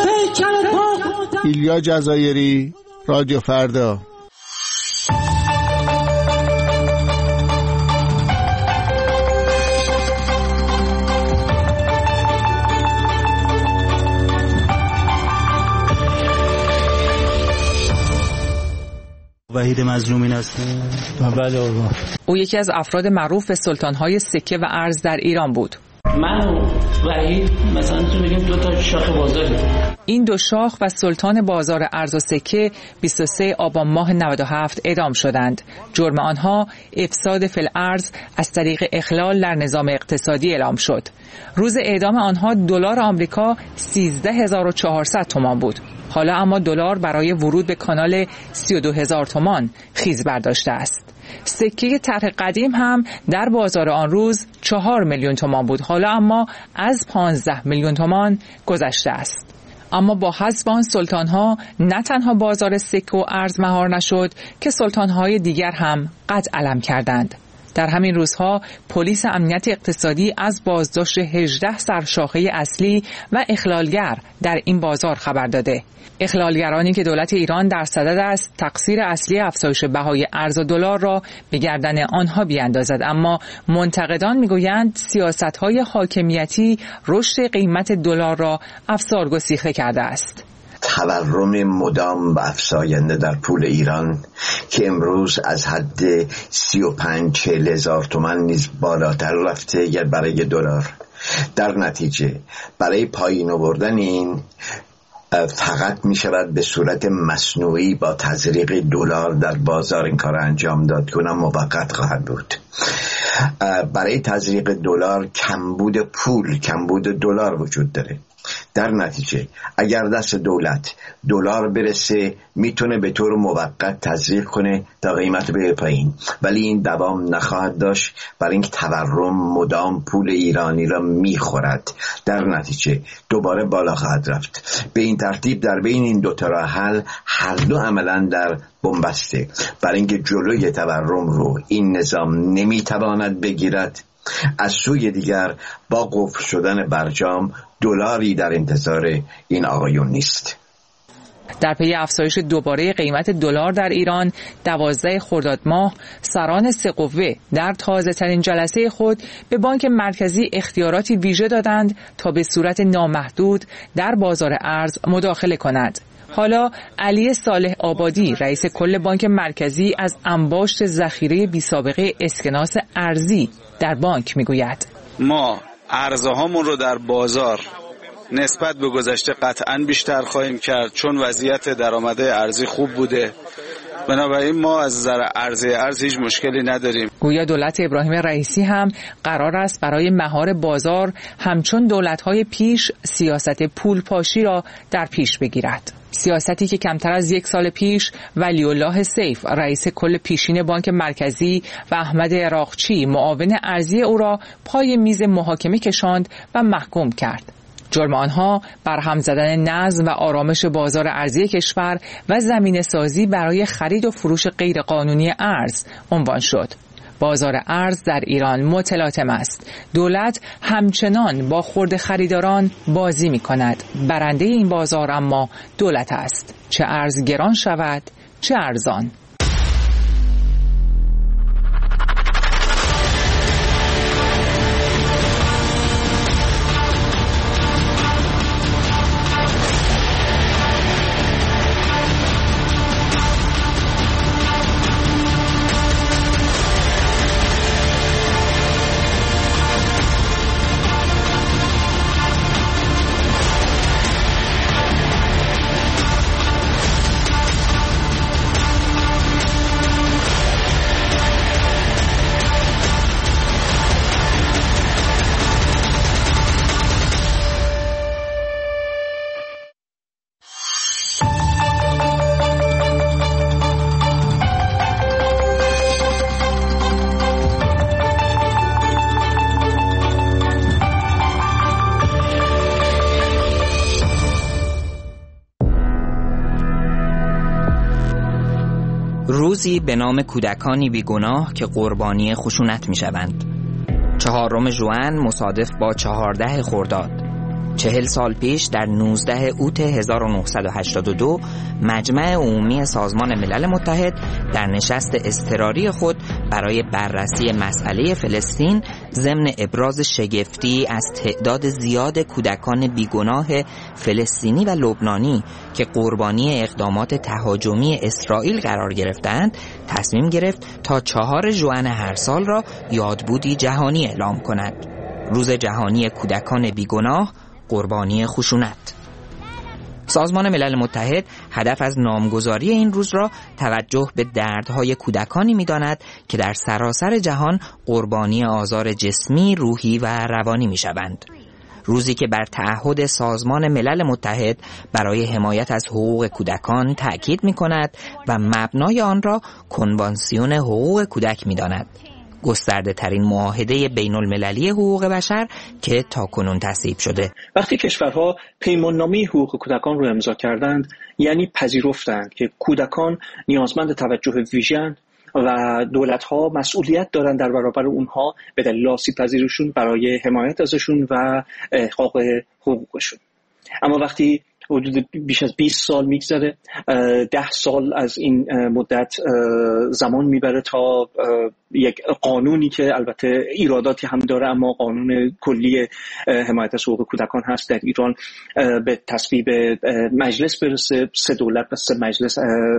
ایلیا جزایری، رادیو فردا. وحید مظلومین هستم. او یکی از افراد معروف به سلطان‌های سکه و ارز در ایران بود. من وحید مثلا تو بگیم 2 تا شاخ بازاری. این 2 شاخ و سلطان بازار ارز و سکه 23 آبان ماه 97 اعدام شدند. جرم آنها افساد فی الارض از طریق اخلال در نظام اقتصادی اعلام شد. روز اعدام آنها دلار آمریکا 13400 تومان بود. حالا اما دلار برای ورود به کانال 32000 تومان خیز برداشته است. سکه طرح قدیم هم در بازار آن روز 4 میلیون تومان بود. حالا اما از 15 میلیون تومان گذشته است. اما با حذف آن سلطان‌ها نه تنها بازار سکه و ارز مهار نشد که سلطان‌های دیگر هم قد علم کردند. در همین روزها پلیس امنیت اقتصادی از بازداشت 18 سرشاخه اصلی و اخلالگر در این بازار خبر داده. اخلالگرانی که دولت ایران در صدد است تقصیر اصلی افزایش بهای ارز و دلار را به گردن آنها بیاندازد، اما منتقدان میگویند سیاست‌های حاکمیتی رشد قیمت دلار را افسارگسیخته کرده است. تورم مدام و افزاینده در پول ایران که امروز از حد 35-40 هزار تومان نیز بالاتر رفته برای دلار. در نتیجه برای پایین آوردن این فقط می شود به صورت مصنوعی با تزریق دلار در بازار این کار انجام داد که اونم موقت خواهد بود. برای تزریق دلار کمبود دلار وجود داره. در نتیجه اگر دست دولت دلار برسه میتونه به طور موقت تزریق کنه تا قیمت بره پایین، ولی این دوام نخواهد داشت، برای اینکه تورم مدام پول ایرانی را میخورد. در نتیجه دوباره بالا خواهد رفت. به این ترتیب در بین این دو تا راه حل هر دو عملا در بنبسته، برای اینکه جلوی تورم رو این نظام نمیتواند بگیرد. از سوی دیگر با قفل شدن برجام دلاری در انتظار این آقایون نیست. در پی افزایش دوباره قیمت دلار در ایران 12 خرداد ماه سران سه قوه در تازه ترین جلسه خود به بانک مرکزی اختیاراتی ویژه دادند تا به صورت نامحدود در بازار ارز مداخله کند. حالا علی صالح آبادی رئیس کل بانک مرکزی از انباشت ذخیره بی‌سابقه اسکناس ارزی در بانک میگوید: ما ارزهامون رو در بازار نسبت به گذشته قطعاً بیشتر خواهیم کرد، چون وضعیت درآمده ارزی خوب بوده. بنابراین ما از نظر ارز هیچ مشکلی نداریم. گویا دولت ابراهیم رئیسی هم قرار است برای مهار بازار همچون دولت‌های پیش سیاست پولپاشی را در پیش بگیرد. سیاستی که کمتر از 1 سال پیش ولی الله سیف رئیس کل پیشین بانک مرکزی و احمد عراقچی معاون ارزی او را پای میز محاکمه کشاند و محکوم کرد. جرم آنها برهم زدن نظم و آرامش بازار ارزی کشور و زمینه سازی برای خرید و فروش غیرقانونی ارز عنوان شد. بازار ارز در ایران متلاطم است. دولت همچنان با خرد خریداران بازی می کند. برنده این بازار اما دولت است. چه ارز گران شود چه ارزان. روزی به نام کودکانی بیگناه که قربانی خشونت می شوند. 4 ژوئن مصادف با 14 خرداد. 40 سال پیش در 19 اوت 1982 مجمع عمومی سازمان ملل متحد در نشست اضطراری خود برای بررسی مسئله فلسطین ضمن ابراز شگفتی از تعداد زیاد کودکان بیگناه فلسطینی و لبنانی که قربانی اقدامات تهاجمی اسرائیل قرار گرفتند تصمیم گرفت تا 4 ژوئن هر سال را یادبودی جهانی اعلام کند. روز جهانی کودکان بیگناه قربانی خشونت. سازمان ملل متحد هدف از نامگذاری این روز را توجه به دردهای کودکانی می‌داند که در سراسر جهان قربانی آزار جسمی، روحی و روانی می‌شوند. روزی که بر تعهد سازمان ملل متحد برای حمایت از حقوق کودکان تأکید می‌کند و مبنای آن را کنوانسیون حقوق کودک می‌داند. گسترده ترین معاهده بین المللی حقوق بشر که تاکنون تصویب شده. وقتی کشورها پیماننامه حقوق کودکان رو امضا کردند، یعنی پذیرفتند که کودکان نیازمند توجه ویژن و دولت‌ها مسئولیت دارند در برابر اونها به دلیل آسیب‌پذیریشون برای حمایت ازشون و احقاق حقوقشون. اما وقتی حدود بیش از 20 سال میگذره، 10 سال از این مدت زمان میبره تا یک قانونی که البته ایراداتی هم داره اما قانون کلی حمایت از حقوق کودکان هست در ایران به تصویب مجلس برسه. 3 دولت و 3 مجلس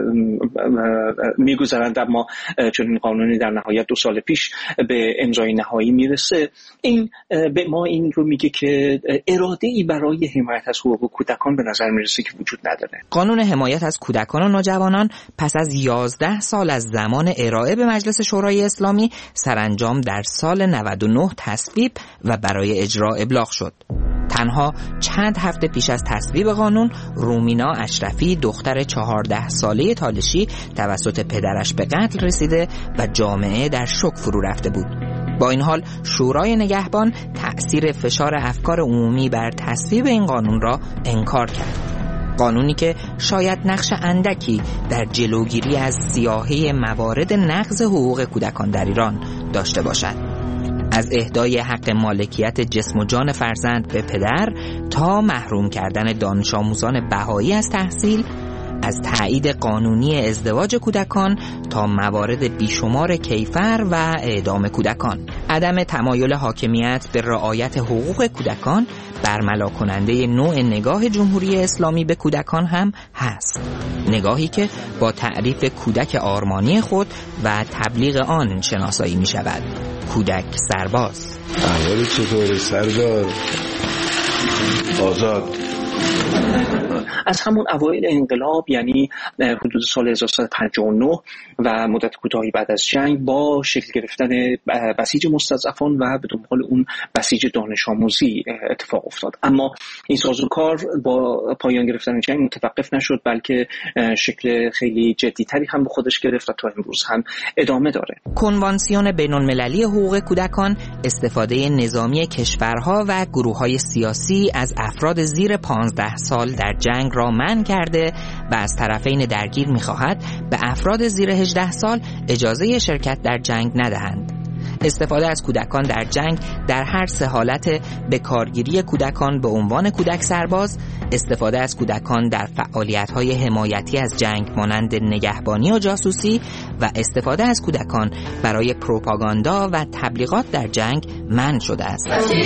میگذرند، اما چون این قانونی در نهایت 2 سال پیش به امضای نهایی میرسه، این به ما این رو میگه که اراده ای برای حمایت از حقوق کودکان به نظر نظر میرسه که وجود نداره. قانون حمایت از کودکان و نوجوانان پس از 11 سال از زمان ارائه به مجلس شورای اسلامی سرانجام در سال 99 تصویب و برای اجرا ابلاغ شد. تنها چند هفته پیش از تصویب قانون، رومینا اشرفی دختر 14 ساله تالشی توسط پدرش به قتل رسیده و جامعه در شوک فرو رفته بود. با این حال شورای نگهبان تأثیر فشار افکار عمومی بر تصویب این قانون را انکار کرد. قانونی که شاید نقش اندکی در جلوگیری از سیاهی موارد نقض حقوق کودکان در ایران داشته باشد. از اهدای حق مالکیت جسم و جان فرزند به پدر تا محروم کردن دانش آموزان بهایی از تحصیل، از تایید قانونی ازدواج کودکان تا موارد بیشمار کیفر و اعدام کودکان. عدم تمایل حاکمیت به رعایت حقوق کودکان برملا کننده نوع نگاه جمهوری اسلامی به کودکان هم هست. نگاهی که با تعریف کودک آرمانی خود و تبلیغ آن شناسایی می شود: کودک سرباز. احوال چطور سردار؟ آزاد. از همون اوایل انقلاب، یعنی حدود سال 1359 و مدت کوتاهی بعد از جنگ، با شکل گرفتن بسیج مستضعفان و به دنبال اون بسیج دانش آموزی اتفاق افتاد. اما این سازوکار با پایان گرفتن جنگ متوقف نشد، بلکه شکل خیلی جدی‌تری هم به خودش گرفت و تا امروز هم ادامه داره. کنوانسیون بین‌المللی حقوق کودکان استفاده نظامی کشورها و گروه‌های سیاسی از افراد زیر 15 سال در جنگ را منع کرده و از طرفین درگیر می‌خواهد به افراد زیر 18 سال اجازه شرکت در جنگ ندهند. استفاده از کودکان در جنگ در هر سه حالت: به کارگیری کودکان به عنوان کودک سرباز، استفاده از کودکان در فعالیت‌های حمایتی از جنگ مانند نگهبانی و جاسوسی و استفاده از کودکان برای پروپاگاندا و تبلیغات در جنگ منع شده است.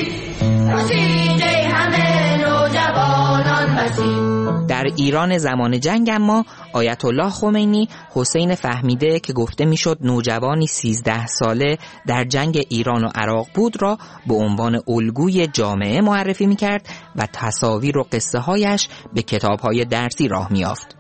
در ایران زمان جنگ اما آیت الله خمینی حسین فهمیده که گفته میشد نوجوانی 13 ساله در جنگ ایران و عراق بود را به عنوان الگوی جامعه معرفی میکرد و تصاویر و قصه هایش به کتاب های درسی راه میافت.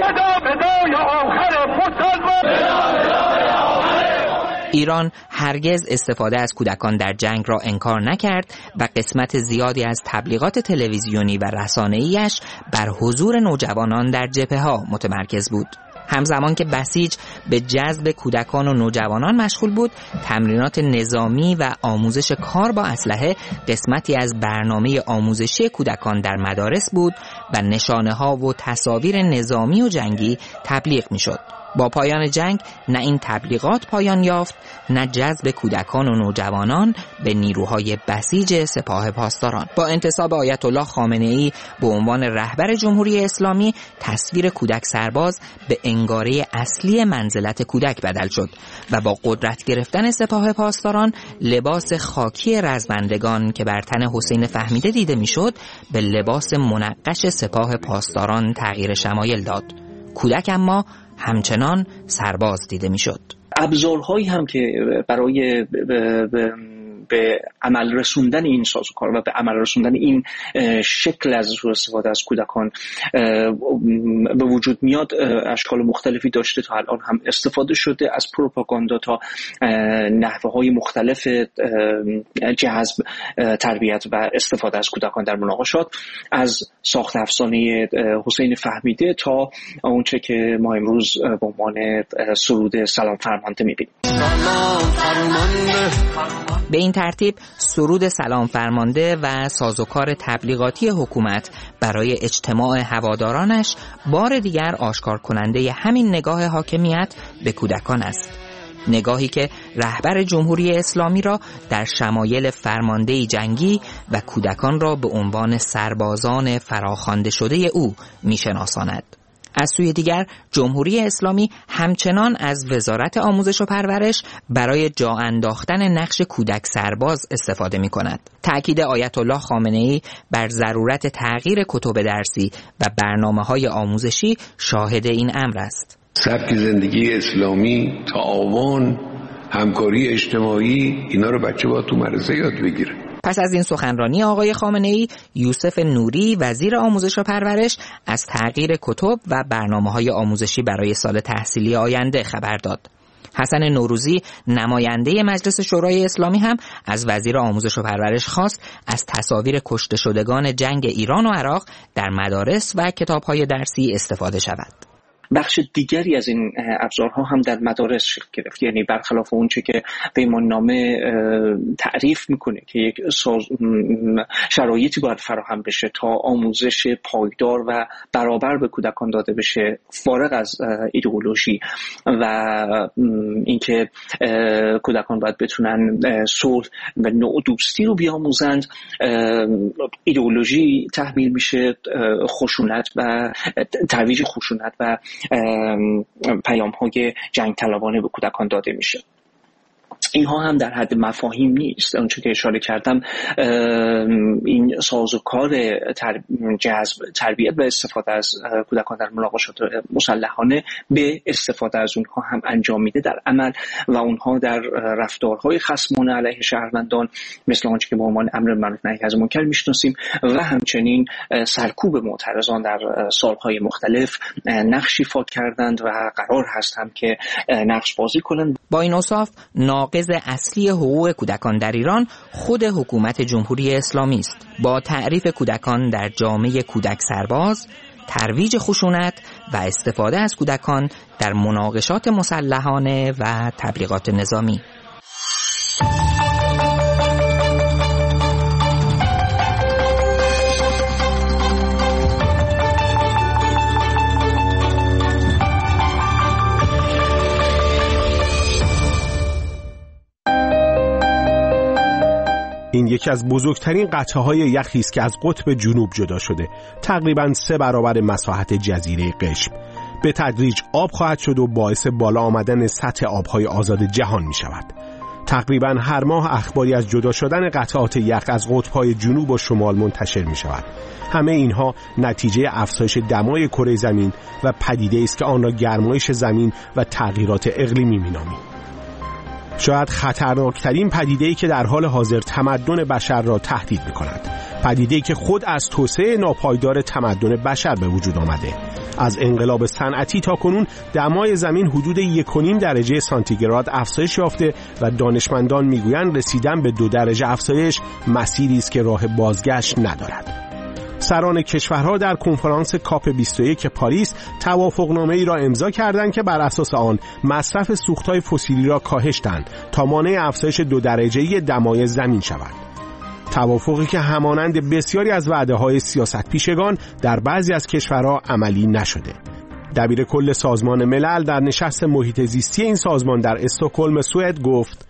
ایران هرگز استفاده از کودکان در جنگ را انکار نکرد و قسمت زیادی از تبلیغات تلویزیونی و رسانه‌ایش بر حضور نوجوانان در جبهه‌ها متمرکز بود. همزمان که بسیج به جذب کودکان و نوجوانان مشغول بود، تمرینات نظامی و آموزش کار با اسلحه قسمتی از برنامه آموزشی کودکان در مدارس بود و نشانه‌ها و تصاویر نظامی و جنگی تبلیغ می‌شد. با پایان جنگ نه این تبلیغات پایان یافت، نه جذب کودکان و نوجوانان به نیروهای بسیج سپاه پاسداران. با انتصاب آیت الله خامنه‌ای به عنوان رهبر جمهوری اسلامی، تصویر کودک سرباز به انگاره اصلی منزلت کودک بدل شد و با قدرت گرفتن سپاه پاسداران، لباس خاکی رزمندگان که بر تن حسین فهمیده دیده میشد به لباس منقش سپاه پاسداران تغییر شمایل داد. کودک اما همچنان سرباز دیده میشد. ابزارهایی هم که برای به عمل رسوندن این سازوکار و به عمل رسوندن این شکل از سوء استفاده از کودکان به وجود میاد اشکال مختلفی داشته. تا الان هم استفاده شده، از پروپاگاندا تا نحوه‌های مختلف جذب، تربیت و استفاده از کودکان در مناقشات، از ساخت افسانه حسین فهمیده تا اونچه که ما امروز به عنوان سرود سلام فرمانده می‌بینیم. به این ترتیب سرود سلام فرمانده و سازوکار تبلیغاتی حکومت برای اجتماع هوادارانش بار دیگر آشکار کننده همین نگاه حاکمیت به کودکان است. نگاهی که رهبر جمهوری اسلامی را در شمایل فرمانده جنگی و کودکان را به عنوان سربازان فراخوانده شده او میشناساند. از سوی دیگر جمهوری اسلامی همچنان از وزارت آموزش و پرورش برای جا انداختن نقش کودک سرباز استفاده می کند. تأکید آیت الله خامنه‌ای بر ضرورت تغییر کتب درسی و برنامه‌های آموزشی شاهد این امر است. سبک زندگی اسلامی، تعاون، همکاری اجتماعی، اینا رو بچه باید تو مدرسه یاد بگیره. پس از این سخنرانی آقای خامنه‌ای، یوسف نوری وزیر آموزش و پرورش از تغییر کتب و برنامه‌های آموزشی برای سال تحصیلی آینده خبر داد. حسن نوروزی نماینده مجلس شورای اسلامی هم از وزیر آموزش و پرورش خواست از تصاویر کشته شدگان جنگ ایران و عراق در مدارس و کتاب‌های درسی استفاده شود. بخش دیگری از این ابزارها هم در مدارس شکل گرفت، یعنی برخلاف اون چه که پیماننامه تعریف میکنه که یک شرایطی باید فراهم بشه تا آموزش پایدار و برابر به کودکان داده بشه، فارغ از ایدئولوژی و اینکه کودکان باید بتونن صلح و نوع دوستی رو بیاموزند، ایدئولوژی تحمیل میشه خشونت و ترویج خشونت و پیام‌های جنگ طلبانه به کودکان داده میشه. اینها هم در حد مفاهیم نیست. اونچه که اشاره کردم، این سازوکار جذب تربیت و استفاده از کودکان در مناقشات مسلحانه به استفاده از اونها هم انجام میده در عمل و اونها در رفتارهای خصمانه علیه شهروندان مثل آنچه که به عنوان امر معروف نهی از منکر میشناسیم و همچنین سرکوب معترضان در سالهای مختلف نقش ایفا کردند و قرار هست هم که نقش بازی کنند. با این اوصاف ناقض اصلی حقوق کودکان در ایران خود حکومت جمهوری اسلامی است، با تعریف کودکان در جامعه کودک سرباز، ترویج خشونت و استفاده از کودکان در مناقشات مسلحانه و تبلیغات نظامی. این یکی از بزرگترین قطعه‌های یخی است که از قطب جنوب جدا شده، تقریباً 3 برابر مساحت جزیره قشم. به تدریج آب خواهد شد و باعث بالا آمدن سطح آب‌های آزاد جهان می‌شود. تقریباً هر ماه اخباری از جدا شدن قطعات یخ از قطب‌های جنوب و شمال منتشر می‌شود. همه اینها نتیجه افزایش دمای کره زمین و پدیده‌ای است که آن را گرمایش زمین و تغییرات اقلیمی می‌نامیم. شاید خطرناکترین پدیده‌ای که در حال حاضر تمدن بشر را تهدید می‌کند، پدیده‌ای که خود از توسعه ناپایدار تمدن بشر به وجود آمده. از انقلاب صنعتی تا کنون دمای زمین حدود 1.5 درجه سانتیگراد افزایش یافته و دانشمندان می‌گویند رسیدن به 2 درجه افزایش مسیری است که راه بازگشت ندارد. سران کشورها در کنفرانس کاپ 21 پاریس توافقنامه‌ای را امضا کردند که بر اساس آن مصرف سوخت‌های فسیلی را کاهش دهند تا مانع افزایش 2 درجه‌ای دمای زمین شود. توافقی که همانند بسیاری از وعده‌های سیاست پیشگان در بعضی از کشورها عملی نشده. دبیر کل سازمان ملل در نشست محیط زیستی این سازمان در استکهلم سوئد گفت: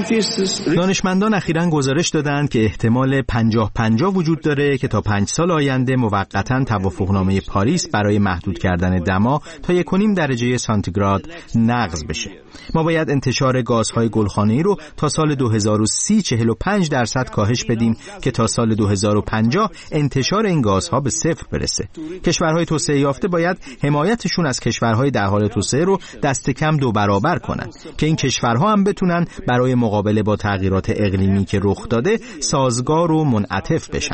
دانشمندان اخیراً گزارش دادند که احتمال 50-50 وجود داره که تا 5 سال آینده موقتاً توافقنامه پاریس برای محدود کردن دما تا 1.5 درجه سانتیگراد نقض بشه. ما باید انتشار گازهای گلخانه‌ای رو تا سال 2030 45% کاهش بدیم که تا سال 2050 انتشار این گازها به 0 برسه. کشورهای توسعه یافته باید حمایتشون از کشورهای در حال توسعه رو دست کم 2 برابر کنن که این کشورها هم بتونن برای مقابله با تغییرات اقلیمی که رخ داده سازگار و منعطف بشن.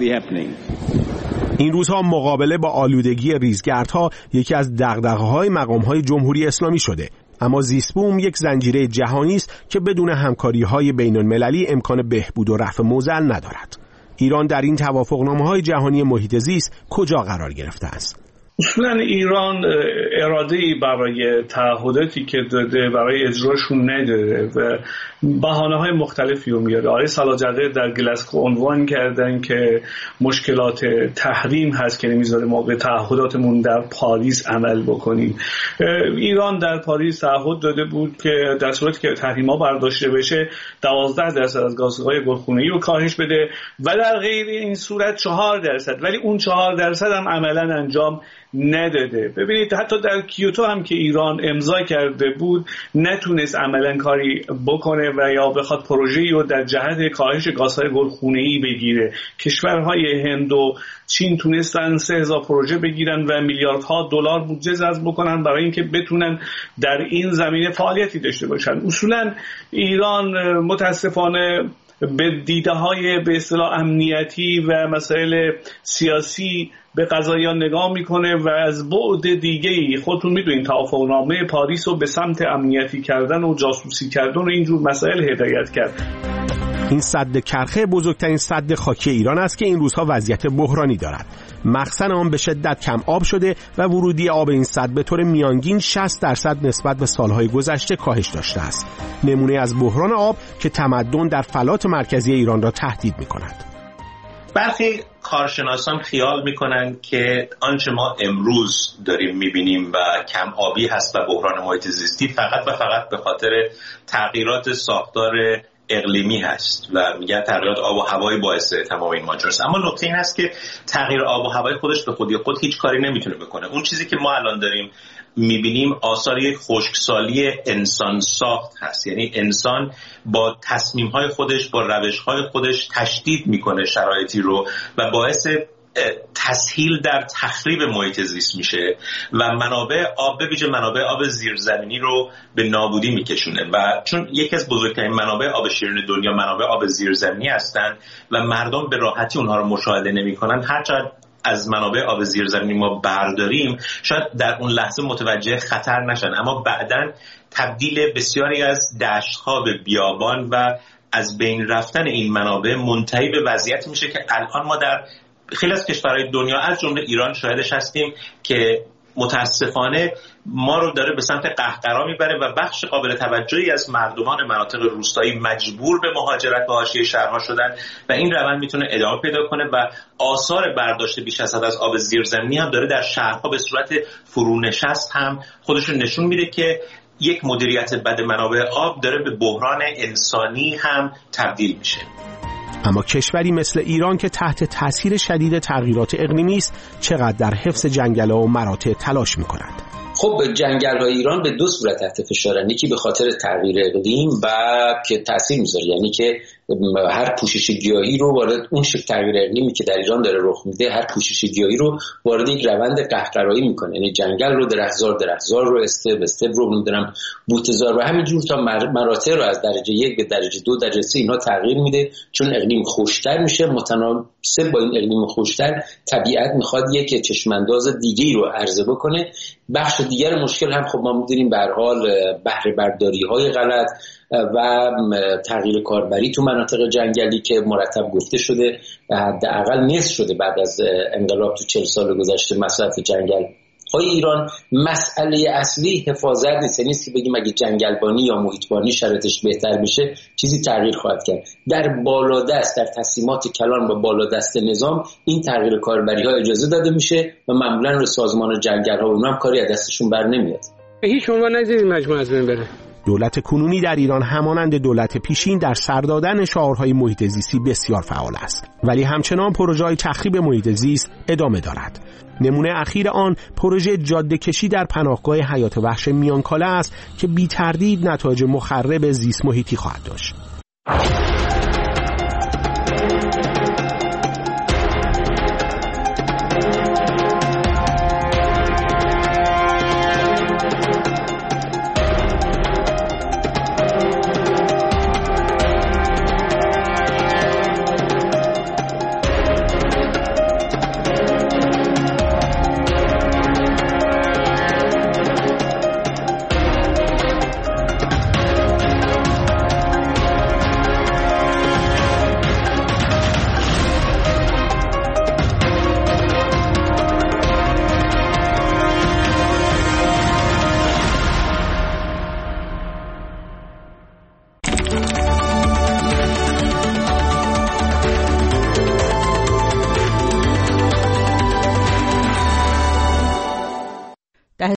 این روزها مقابله با آلودگی ریزگردها یکی از دغدغه‌های مقام‌های جمهوری اسلامی شده. اما زیستبوم یک زنجیره جهانی است که بدون همکاری‌های بین‌المللی امکان بهبود و رفع معضل ندارد. ایران در این توافقنامه‌های جهانی محیط زیست کجا قرار گرفته است؟ اصولا ایران اراده‌ای برای تعهداتی که داده برای اجراشون نداره و بهانه‌های مختلفی رو میاره. آقای سلاجقه در گلاسکو عنوان کردن که مشکلات تحریم هست که نمیذاره ما به تعهداتمون در پاریس عمل بکنیم. ایران در پاریس تعهد داده بود که در صورتی که تحریم‌ها برداشته بشه 12% از گازهای گلخانه‌ای رو کاهش بده و در غیر این صورت 4%، ولی اون 4% هم عملاً انجام نداده. ببینید حتی در کیوتو هم که ایران امضا کرده بود نتونست عملاً کاری بکنه و یا بخواد پروژه‌ای رو در جهت کاهش گازهای گلخانه‌ای بگیره. کشورهای هند و چین تونستن 3000 پروژه بگیرن و میلیاردها دلار بودجه جذب بکنن برای اینکه بتونن در این زمینه فعالیتی داشته باشن. اصولاً ایران متاسفانه به دیده های به اصطلاح امنیتی و مسائل سیاسی به قضاییان نگاه میکنه و از بعد دیگه‌ای خودتون میدونین توافقنامه پاریس رو به سمت امنیتی کردن و جاسوسی کردن و اینجور مسائل هدایت کرد. این سد کرخه بزرگترین سد خاکی ایران است که این روزها وضعیت بحرانی دارد. مخزن آن به شدت کم آب شده و ورودی آب این سد به طور میانگین 60% نسبت به سالهای گذشته کاهش داشته است. نمونه از بحران آب که تمدن در فلات مرکزی ایران را تهدید می‌کند. برخی کارشناسان خیال میکنن که آنچه ما امروز داریم میبینیم و کم آبی هست و بحران محیط زیستی فقط و فقط به خاطر تغییرات ساختار اقلیمی هست و میگن تغییرات آب و هوایی باعث تمام این ماجراست. اما نکته این هست که تغییر آب و هوای خودش به خودی خود هیچ کاری نمیتونه بکنه. اون چیزی که ما الان داریم میبینیم آثار یک خشکسالی انسان ساخت هست، یعنی انسان با تصمیم‌های خودش، با روش‌های خودش تشدید میکنه شرایطی رو و باعث تسهیل در تخریب محیط زیست میشه و منابع آب، به ویژه منابع آب زیرزمینی رو به نابودی میکشونه و چون یکی از بزرگترین منابع آب شیرین دنیا منابع آب زیرزمینی هستن و مردم به راحتی اونها رو مشاهده نمیکنن، هرچقدر از منابع آب زیرزمینی ما برداریم شاید در اون لحظه متوجه خطر نشن، اما بعداً تبدیل بسیاری از دشت‌ها به بیابان و از بین رفتن این منابع منتهی به وضعیت میشه که الان ما در خیلی از کشورهای دنیا از جمله ایران شاهدش هستیم که متاسفانه ما رو داره به سمت قهقرا میبره و بخش قابل توجهی از مردمان مناطق روستایی مجبور به مهاجرت به حاشیه شهرها شدن و این روند میتونه ادامه پیدا کنه و آثار برداشت بیش از حد از آب زیرزمینی هم داره در شهرها به صورت فرونشست هم خودشون نشون میده که یک مدیریت بد منابع آب داره به بحران انسانی هم تبدیل میشه. اما کشوری مثل ایران که تحت تاثیر شدید تغییرات اقلیمی است چقدر در حفظ جنگل‌ها و مراتع تلاش می‌کند؟ خب جنگل‌های ایران به دو صورت تحت فشارن، یکی به خاطر تغییر اقلیم و که تاثیر میذاره، یعنی که هر پوشش گیاهی رو وارد اون شکل تغییر اقلیمی که در ایران داره رخ میده، هر پوشش گیاهی رو وارد یک روند قهقرایی میکنه، یعنی جنگل رو درختزار رو استپ رو میدونم بوته‌زار و همینجور تا مراتع رو از درجه 1 به درجه 2 درجه 3 اینا تغییر میده، چون اقلیم خشک‌تر میشه. متناسب با این اقلیم خشک‌تر طبیعت میخواد یک چشمانداز دیگه‌ای رو عرضه بکنه. بخش دیگر مشکل هم خب ما می‌دونیم به هر حال بهره برداری‌های غلط و تغییر کاربری تو مناطق جنگلی که مرتب گفته شده حداقل نصف شده بعد از انقلاب تو 40 سال گذشته مصرف جنگل های ایران. مسئله اصلی حفاظت نیست که بگیم اگه جنگلبانی یا محیطبانی شرایطش بهتر بشه چیزی تغییر خواهد کرد. در بالادست، در تصمیمات کلان و بالادست نظام این تغییر کاربری ها اجازه داده میشه و معمولا رو سازمان جنگل ها اونها هم کاری از دستشون بر نمیاد. هیچ عنوان نگذارید مجموعه از بین بره. دولت کنونی در ایران همانند دولت پیشین در سر دادن شعارهای محیط زیستی بسیار فعال است، ولی همچنان پروژه‌های تخریب محیط زیست ادامه دارد. نمونه اخیر آن پروژه جاده کشی در پناهگاه حیات وحش میانکاله است که بی تردید نتایج مخرب زیست محیطی خواهد داشت.